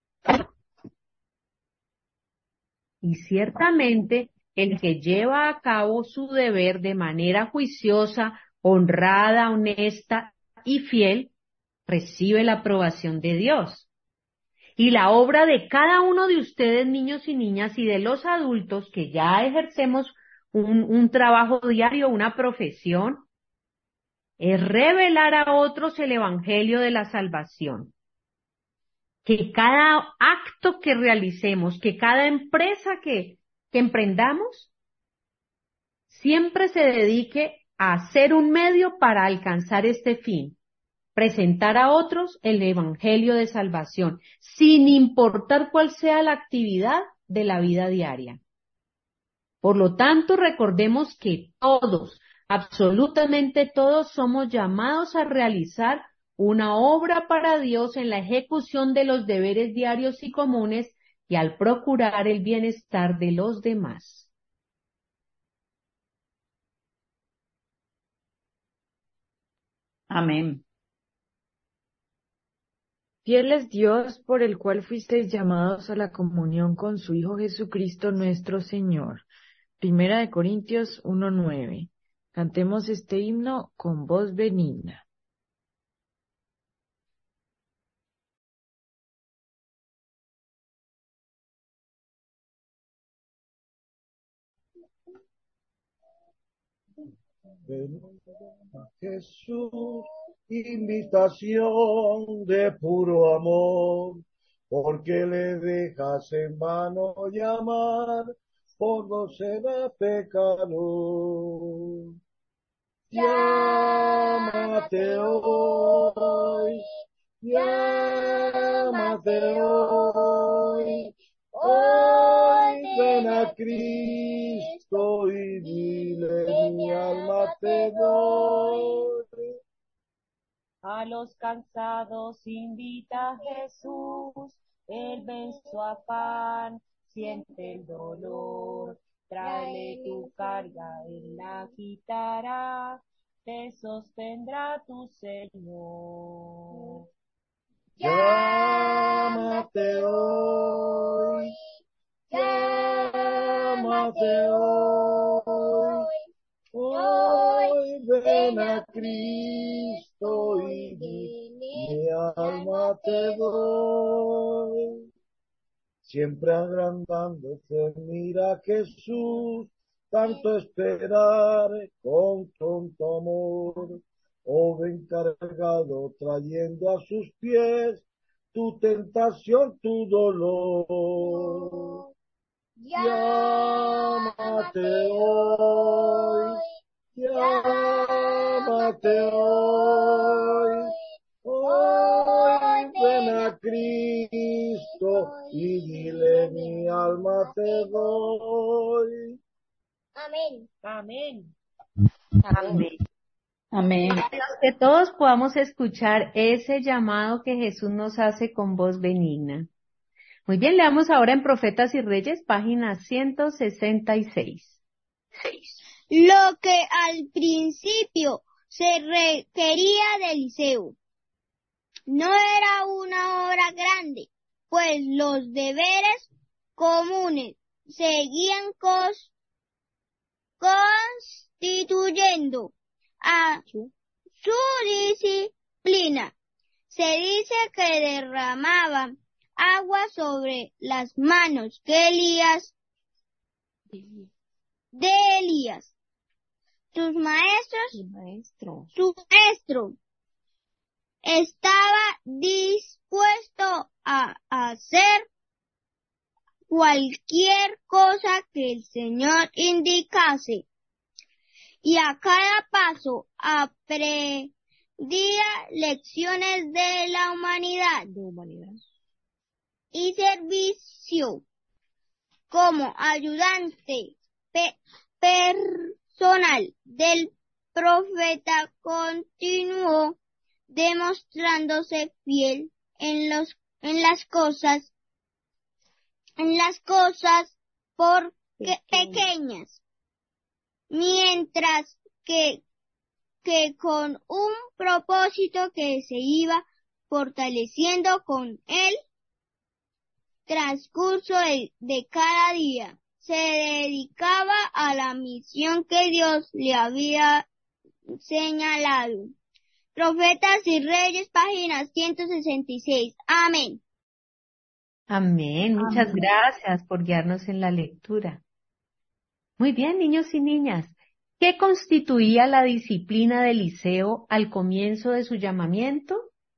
Y ciertamente, el que lleva a cabo su deber de manera juiciosa, honrada, honesta y fiel, recibe la aprobación de Dios. Y la obra de cada uno de ustedes, niños y niñas, y de los adultos que ya ejercemos un, un trabajo diario, una profesión, es revelar a otros el evangelio de la salvación. Que cada acto que realicemos, que cada empresa que que emprendamos, siempre se dedique a ser un medio para alcanzar este fin, presentar a otros el evangelio de salvación, sin importar cuál sea la actividad de la vida diaria. Por lo tanto, recordemos que todos, absolutamente todos, somos llamados a realizar una obra para Dios en la ejecución de los deberes diarios y comunes y al procurar el bienestar de los demás.
Amén.
Fiel es Dios por el cual fuisteis llamados a la comunión con su Hijo Jesucristo nuestro Señor. Primera de Corintios uno nueve. Cantemos este himno con voz benigna.
Ven a Jesús, invitación de puro amor, porque le dejas en vano llamar, por no será pecador. Llámate hoy, llámate hoy, hoy ven a Cristo y dile mi alma te doy.
A los cansados invita Jesús, Él ven su afán, siente el dolor, tráele tu carga, Él la quitará, te sostendrá tu Señor.
Llámate hoy, llámate hoy, hoy ven a Cristo y di, mi alma te doy. Siempre agrandándose, mira Jesús, tanto esperar con tonto amor. Oh, ven cargado, trayendo a sus pies tu tentación, tu dolor. Llámate hoy, llámate hoy, hoy ven a Cristo y dile mi alma te doy.
Amén.
Amén.
Amén.
Amén.
Que todos podamos escuchar ese llamado que Jesús nos hace con voz benigna. Muy bien, leamos ahora en Profetas y Reyes, página ciento sesenta y seis.
Lo que al principio se requería de Eliseo no era una obra grande, pues los deberes comunes seguían cos, constituyendo a su disciplina. Se dice que derramaba agua sobre las manos que Elías, de Elías. Sus maestros,
Su maestro.
su maestro estaba dispuesto a hacer cualquier cosa que el Señor indicase. Y a cada paso aprendía lecciones de la humanidad,
De humanidad.
y servicio como ayudante pe personal del profeta. Continuó demostrándose fiel en los en las cosas en las cosas por pequeñas, mientras que, que con un propósito que se iba fortaleciendo con el transcurso de, de cada día, se dedicaba a la misión que Dios le había señalado. Profetas y Reyes, página ciento sesenta y seis. Amén.
Amén. Muchas
Amén.
gracias por guiarnos en la lectura. Muy bien, niños y niñas. ¿Qué constituía la disciplina de Eliseo al comienzo de su llamamiento?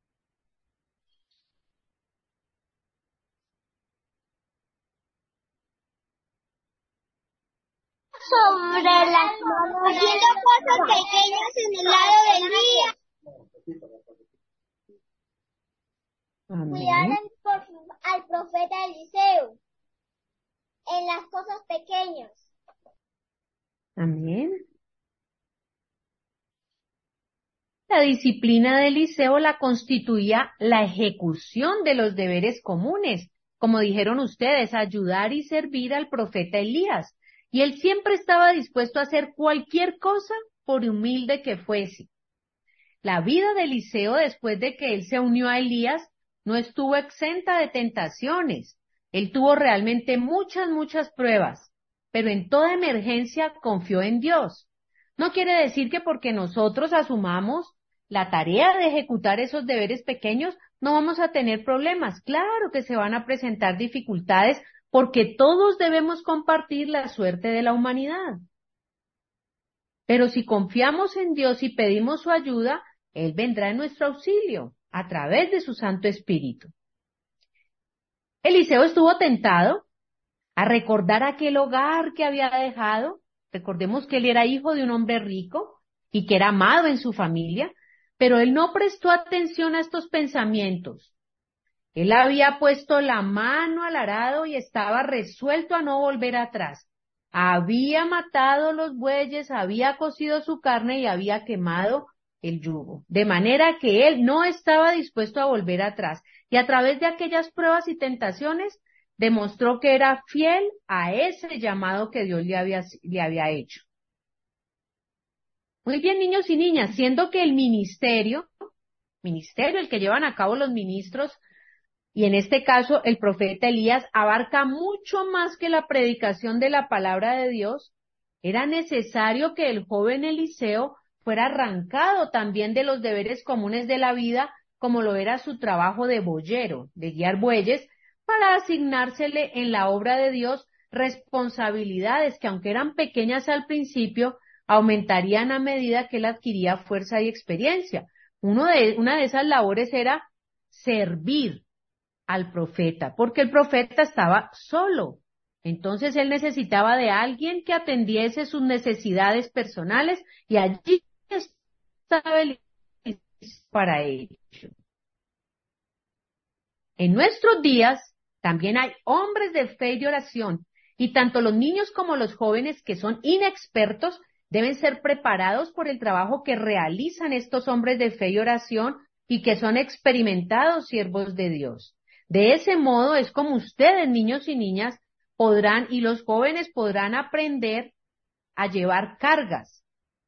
Sobre las manos, haciendo cosas pequeñas en el lado del día. Cuidar
Amén.
al, al profeta Eliseo en las cosas pequeñas.
Amén. La disciplina de Eliseo la constituía la ejecución de los deberes comunes, como dijeron ustedes, ayudar y servir al profeta Elías. Y él siempre estaba dispuesto a hacer cualquier cosa por humilde que fuese. La vida de Eliseo después de que él se unió a Elías no estuvo exenta de tentaciones. Él tuvo realmente muchas, muchas pruebas, pero en toda emergencia confió en Dios. No quiere decir que porque nosotros asumamos la tarea de ejecutar esos deberes pequeños, no vamos a tener problemas. Claro que se van a presentar dificultades porque todos debemos compartir la suerte de la humanidad. Pero si confiamos en Dios y pedimos su ayuda, Él vendrá en nuestro auxilio a través de su Santo Espíritu. Eliseo estuvo tentado a recordar aquel hogar que había dejado. Recordemos que él era hijo de un hombre rico y que era amado en su familia, pero él no prestó atención a estos pensamientos. Él había puesto la mano al arado y estaba resuelto a no volver atrás. Había matado los bueyes, había cocido su carne y había quemado el yugo. De manera que él no estaba dispuesto a volver atrás. Y a través de aquellas pruebas y tentaciones, demostró que era fiel a ese llamado que Dios le había, le había hecho. Muy bien, niños y niñas, siendo que el ministerio, ministerio el que llevan a cabo los ministros, y en este caso el profeta Elías, abarca mucho más que la predicación de la palabra de Dios, era necesario que el joven Eliseo fuera arrancado también de los deberes comunes de la vida, como lo era su trabajo de boyero, de guiar bueyes, para asignársele en la obra de Dios responsabilidades que, aunque eran pequeñas al principio, aumentarían a medida que él adquiría fuerza y experiencia. Uno de, una de esas labores era servir al profeta, porque el profeta estaba solo. Entonces él necesitaba de alguien que atendiese sus necesidades personales y allí estaba el para ello. En nuestros días también hay hombres de fe y de oración, y tanto los niños como los jóvenes que son inexpertos deben ser preparados por el trabajo que realizan estos hombres de fe y oración y que son experimentados siervos de Dios. De ese modo es como ustedes, niños y niñas, podrán, y los jóvenes podrán aprender a llevar cargas.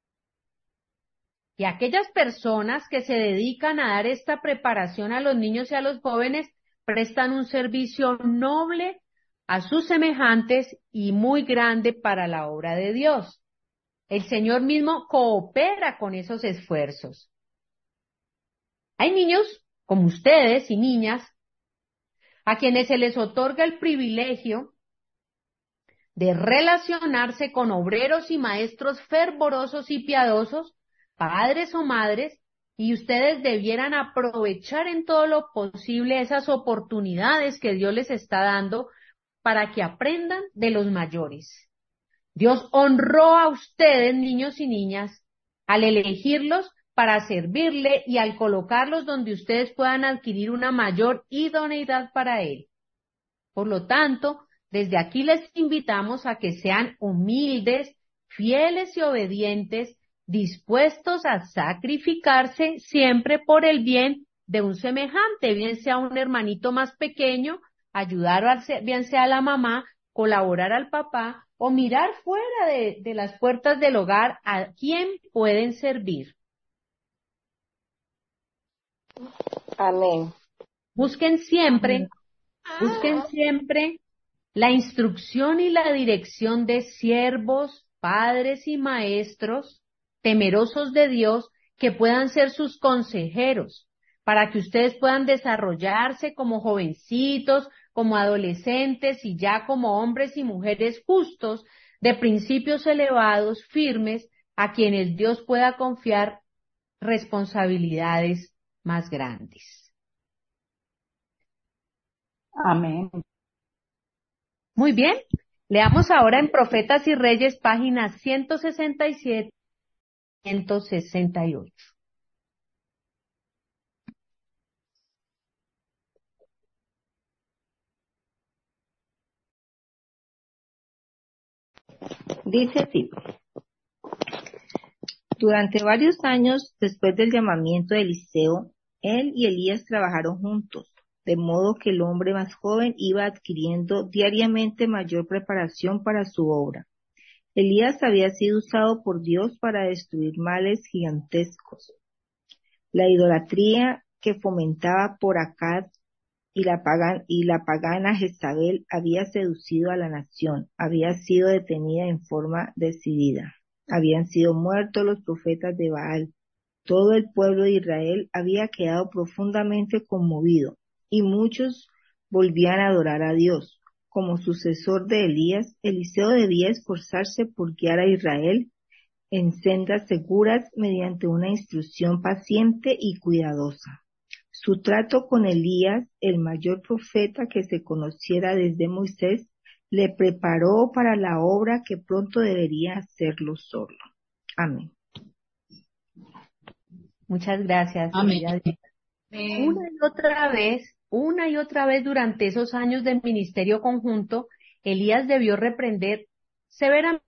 Y aquellas personas que se dedican a dar esta preparación a los niños y a los jóvenes prestan un servicio noble a sus semejantes y muy grande para la obra de Dios. El Señor mismo coopera con esos esfuerzos. Hay niños como ustedes y niñas a quienes se les otorga el privilegio de relacionarse con obreros y maestros fervorosos y piadosos, padres o madres, y ustedes debieran aprovechar en todo lo posible esas oportunidades que Dios les está dando para que aprendan de los mayores. Dios honró a ustedes, niños y niñas, al elegirlos para servirle y al colocarlos donde ustedes puedan adquirir una mayor idoneidad para Él. Por lo tanto, desde aquí les invitamos a que sean humildes, fieles y obedientes, dispuestos a sacrificarse siempre por el bien de un semejante, bien sea un hermanito más pequeño, ayudar, a, bien sea a la mamá, colaborar al papá o mirar fuera de, de las puertas del hogar a quién pueden servir.
Amén.
Busquen siempre, busquen siempre la instrucción y la dirección de siervos, padres y maestros temerosos de Dios que puedan ser sus consejeros, para que ustedes puedan desarrollarse como jovencitos, como adolescentes y ya como hombres y mujeres justos, de principios elevados, firmes, a quienes Dios pueda confiar responsabilidades más grandes.
Amén.
Muy bien, leamos ahora en Profetas y Reyes, páginas ciento sesenta y siete. ciento sesenta y ocho.
Dice así: durante varios años después del llamamiento de Eliseo, él y Elías trabajaron juntos, de modo que el hombre más joven iba adquiriendo diariamente mayor preparación para su obra. Elías había sido usado por Dios para destruir males gigantescos. La idolatría que fomentaba por Acaz y la, pagan, y la pagana Jezabel había seducido a la nación, había sido detenida en forma decidida. Habían sido muertos los profetas de Baal. Todo el pueblo de Israel había quedado profundamente conmovido, y muchos volvían a adorar a Dios. Como sucesor de Elías, Eliseo debía esforzarse por guiar a Israel en sendas seguras mediante una instrucción paciente y cuidadosa. Su trato con Elías, el mayor profeta que se conociera desde Moisés, le preparó para la obra que pronto debería hacerlo solo. Amén.
Muchas gracias.
Amén.
Una y otra vez, una y otra vez durante esos años de ministerio conjunto, Elías debió reprender severamente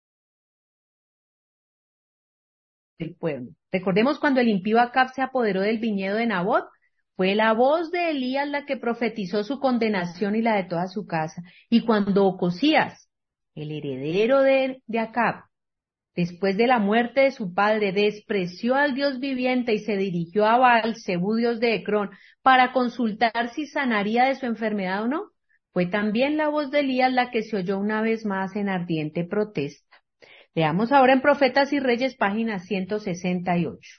el pueblo. Recordemos cuando el impío Acab se apoderó del viñedo de Nabot, fue la voz de Elías la que profetizó su condenación y la de toda su casa. Y cuando Ocosías, el heredero de, de Acab, después de la muerte de su padre, despreció al Dios viviente y se dirigió a Baal, Zebú, dios de Ecrón, para consultar si sanaría de su enfermedad o no, fue también la voz de Elías la que se oyó una vez más en ardiente protesta. Veamos ahora en Profetas y Reyes, página ciento sesenta y ocho.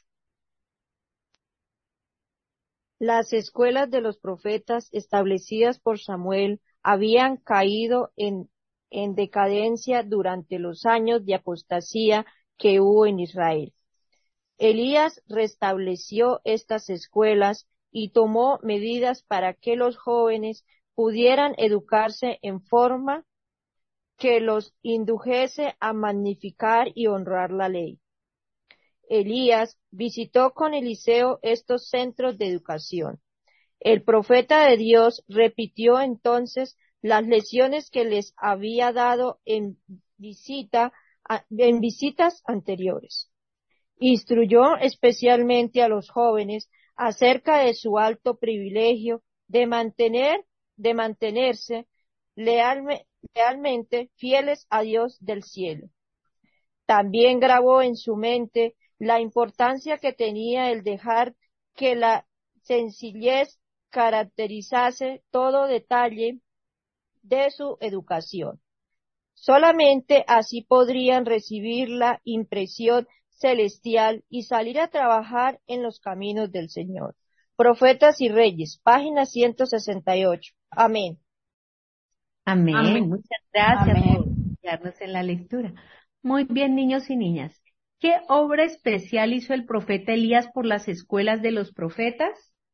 Las escuelas de los profetas establecidas por Samuel habían caído en, en decadencia durante los años de apostasía que hubo en Israel. Elías restableció estas escuelas y tomó medidas para que los jóvenes pudieran educarse en forma que los indujese a magnificar y honrar la ley. Elías visitó con Eliseo estos centros de educación. El profeta de Dios repitió entonces las lecciones que les había dado en visita, en visitas anteriores. Instruyó especialmente a los jóvenes acerca de su alto privilegio de mantener, de mantenerse lealme, lealmente fieles a Dios del cielo. También grabó en su mente la importancia que tenía el dejar que la sencillez caracterizase todo detalle de su educación. Solamente así podrían recibir la impresión celestial y salir a trabajar en los caminos del Señor. Profetas y Reyes, página ciento sesenta y ocho. Amén.
Amén.
Amén.
Muchas gracias
Amén.
por guiarnos en la lectura. Muy bien, niños y niñas. ¿Qué obra especial hizo el profeta Elías por las escuelas de los profetas?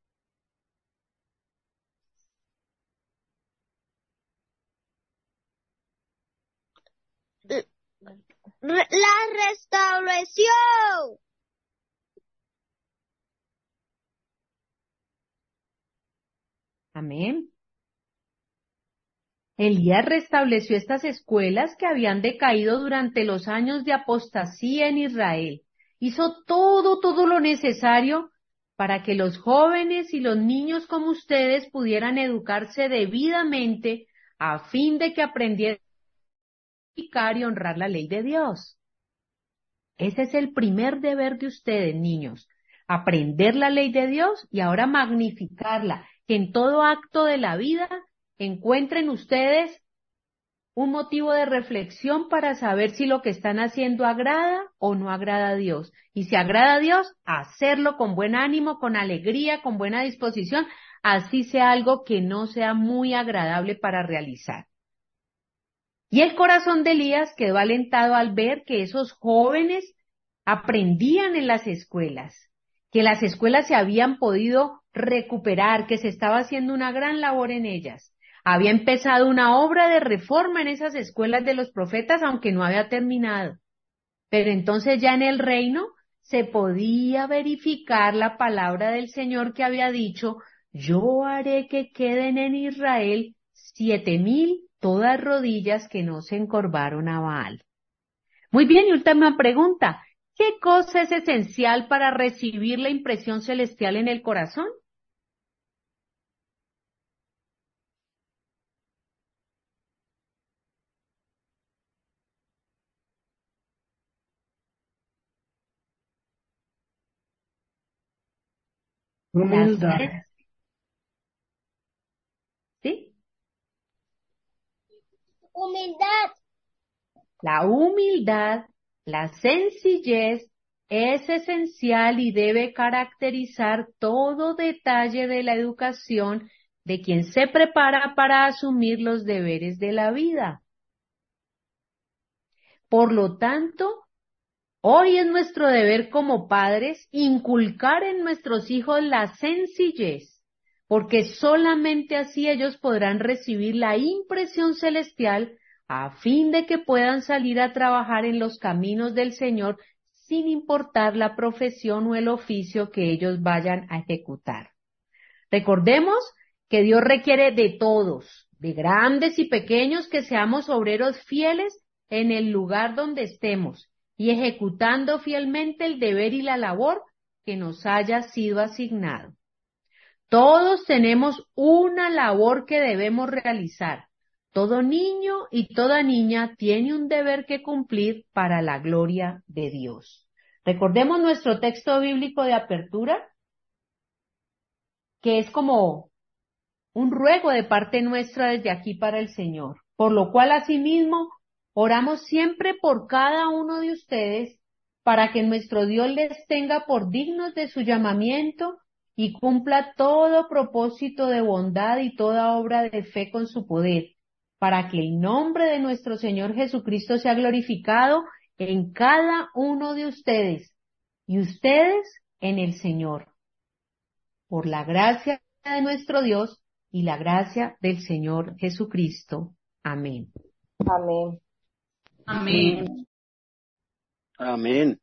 La restableció.
Amén. Elías restableció estas escuelas que habían decaído durante los años de apostasía en Israel. Hizo todo, todo lo necesario para que los jóvenes y los niños como ustedes pudieran educarse debidamente a fin de que aprendieran a practicar y honrar la ley de Dios. Ese es el primer deber de ustedes, niños. Aprender la ley de Dios y ahora magnificarla, que en todo acto de la vida encuentren ustedes un motivo de reflexión para saber si lo que están haciendo agrada o no agrada a Dios. Y si agrada a Dios, hacerlo con buen ánimo, con alegría, con buena disposición, así sea algo que no sea muy agradable para realizar. Y el corazón de Elías quedó alentado al ver que esos jóvenes aprendían en las escuelas, que las escuelas se habían podido recuperar, que se estaba haciendo una gran labor en ellas. Había empezado una obra de reforma en esas escuelas de los profetas, aunque no había terminado. Pero entonces ya en el reino se podía verificar la palabra del Señor que había dicho: yo haré que queden en Israel siete mil todas rodillas que no se encorvaron a Baal. Muy bien, y última pregunta. ¿Qué cosa es esencial para recibir la impresión celestial en el corazón? La
Humildad.
sen- ¿sí?
Humildad.
La humildad, la sencillez es esencial y debe caracterizar todo detalle de la educación de quien se prepara para asumir los deberes de la vida. Por lo tanto, hoy es nuestro deber como padres inculcar en nuestros hijos la sencillez, porque solamente así ellos podrán recibir la impresión celestial a fin de que puedan salir a trabajar en los caminos del Señor sin importar la profesión o el oficio que ellos vayan a ejecutar. Recordemos que Dios requiere de todos, de grandes y pequeños, que seamos obreros fieles en el lugar donde estemos y ejecutando fielmente el deber y la labor que nos haya sido asignado. Todos tenemos una labor que debemos realizar. Todo niño y toda niña tiene un deber que cumplir para la gloria de Dios. Recordemos nuestro texto bíblico de apertura, que es como un ruego de parte nuestra desde aquí para el Señor, por lo cual asimismo oramos siempre por cada uno de ustedes para que nuestro Dios les tenga por dignos de su llamamiento y cumpla todo propósito de bondad y toda obra de fe con su poder, para que el nombre de nuestro Señor Jesucristo sea glorificado en cada uno de ustedes y ustedes en el Señor. Por la gracia de nuestro Dios y la gracia del Señor Jesucristo. Amén.
Amén.
Amén.
Amén.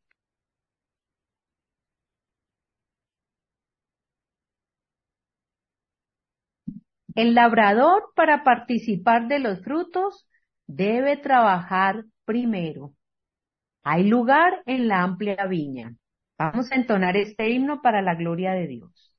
El labrador, para participar de los frutos, debe trabajar primero. Hay lugar en la amplia viña. Vamos a entonar este himno para la gloria de Dios.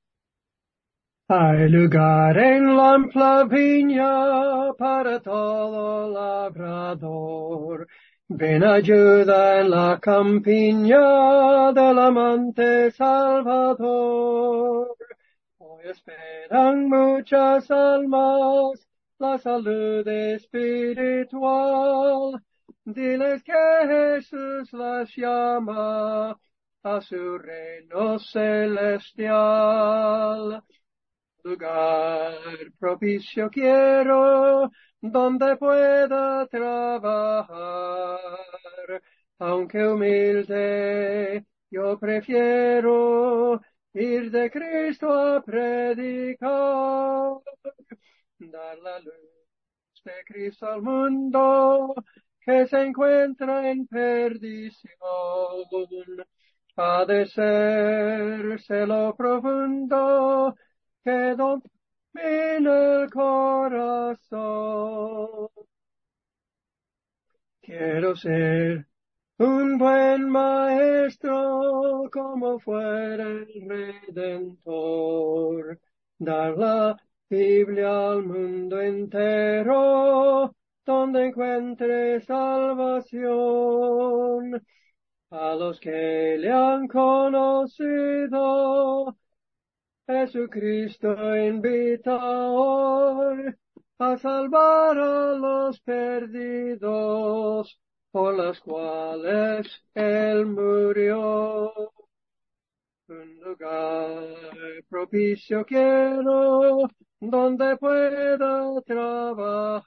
Hay lugar en la amplia viña para todo labrador. Ven ayuda en la campiña del amante Salvador. Hoy esperan muchas almas la salud espiritual. Diles que Jesús las llama a su reino celestial. Lugar propicio quiero, donde pueda trabajar, aunque humilde, yo prefiero ir de Cristo a predicar, dar la luz de Cristo al mundo que se encuentra en perdición. Ha de ser lo profundo que domina el corazón. Quiero ser un buen maestro como fuera el Redentor, dar la Biblia al mundo entero, donde encuentre salvación. A los que le han conocido, Jesucristo invita hoy a salvar a los perdidos, por los cuales Él murió. Un lugar propicio quiero, donde pueda trabajar,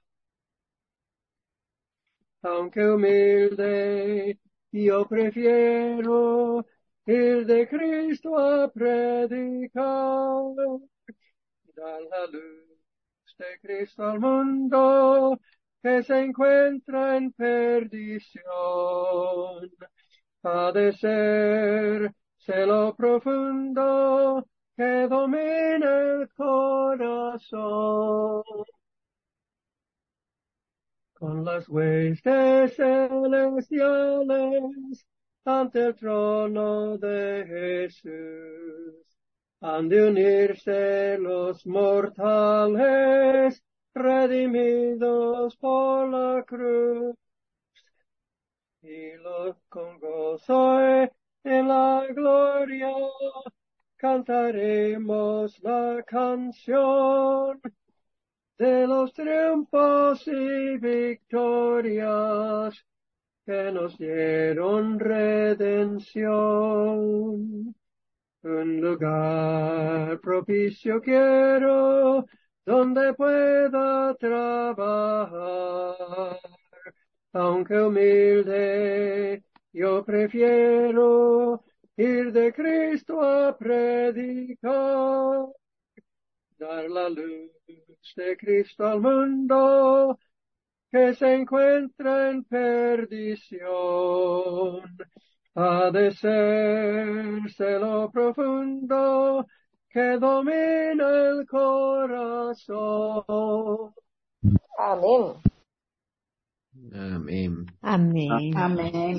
aunque humilde, yo prefiero ir de Cristo a predicar, dar la luz de Cristo al mundo que se encuentra en perdición. Ha de ser celo profundo que domina el corazón. Con las huestes celestiales ante el trono de Jesús han de unirse los mortales redimidos por la cruz, y los con gozo en la gloria cantaremos la canción de los triunfos y victorias que nos dieron redención. Un lugar propicio quiero, donde pueda trabajar, aunque humilde, yo prefiero ir de Cristo a predicar, dar la luz de Cristo al mundo que se encuentra en perdición. Ha de serse lo profundo que domina el corazón.
Amén.
Amén.
Amén.
Amén.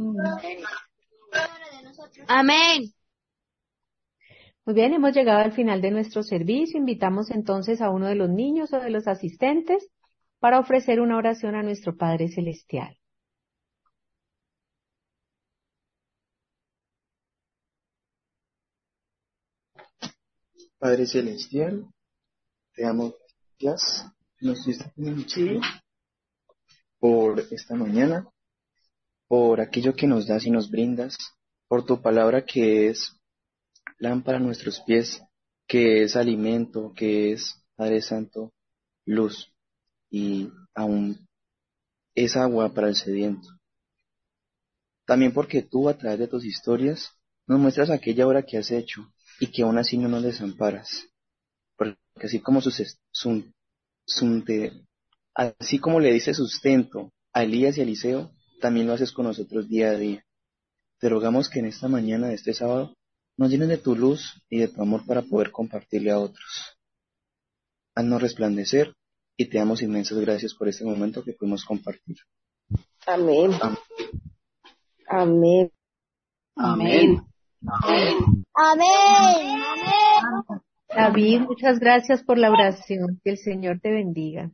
Amén.
Muy bien, hemos llegado al final de nuestro servicio. Invitamos entonces a uno de los niños o de los asistentes para ofrecer una oración a nuestro Padre Celestial.
Padre Celestial, te damos gracias, nos diste mucho por esta mañana, por aquello que nos das y nos brindas, por tu palabra que es lámpara a nuestros pies, que es alimento, que es, Padre Santo, luz y aún es agua para el sediento. También porque tú a través de tus historias nos muestras aquella obra que has hecho y que aún así no nos desamparas, porque así como, sus, sun, sun te, así como le dices sustento a Elías y a Eliseo, también lo haces con nosotros día a día. Te rogamos que en esta mañana de este sábado nos llenes de tu luz y de tu amor para poder compartirle a otros. Haznos resplandecer y te damos inmensas gracias por este momento que pudimos compartir.
Amén.
Amén.
Amén.
Amén. Amén. Amén.
David, muchas gracias por la oración. Que el Señor te bendiga.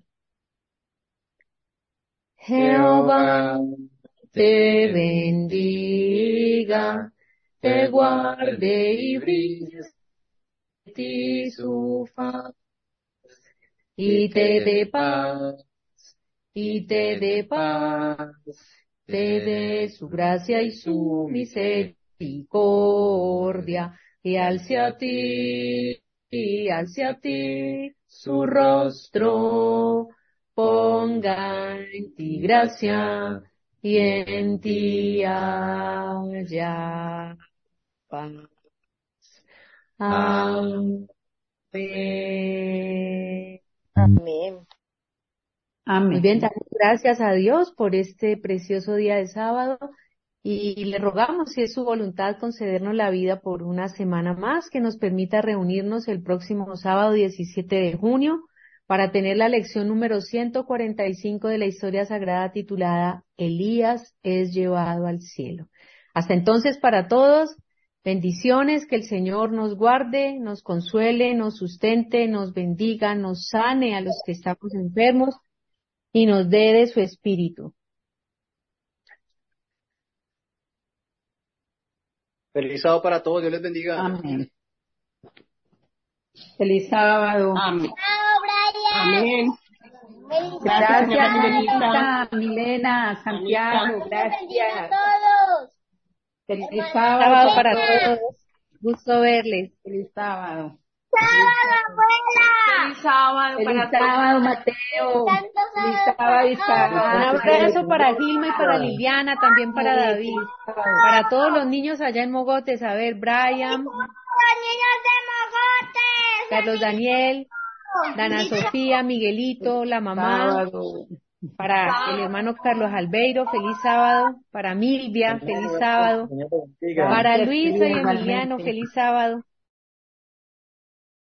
Jehová te bendiga, te guarde y brille de ti su faz, y te dé paz, y te dé paz, te dé su gracia y su misericordia, y alce a ti, y alce a ti su rostro, ponga en ti gracia, y en ti haya paz. Amén.
Amén. Amén.
Muy bien, damos gracias a Dios por este precioso día de sábado y le rogamos, si es su voluntad, concedernos la vida por una semana más, que nos permita reunirnos el próximo sábado diecisiete de junio para tener la lección número ciento cuarenta y cinco de la historia sagrada titulada Elías es llevado al cielo. Hasta entonces, para todos, bendiciones, que el Señor nos guarde, nos consuele, nos sustente, nos bendiga, nos sane a los que estamos enfermos y nos dé de su espíritu.
Feliz sábado para todos, Dios les bendiga.
Amén. Feliz sábado. Amén. Amén. Gracias, Anita, Milena, Santiago, gracias. Feliz sábado,
sábado para todos. Gusto verles.
Feliz sábado.
¡Sábado,
Feliz sábado, Feliz sábado, Mateo. Feliz sábado, Isaac.
Un abrazo para Gilma y para Liliana, también para David. Para todos los niños allá en Mogotes, a ver, Brian, Carlos Daniel, Dana Sofía, Miguelito, la mamá, para el hermano Carlos Albeiro, feliz sábado, para Milvia, feliz sábado, para Luisa y Emiliano, feliz sábado.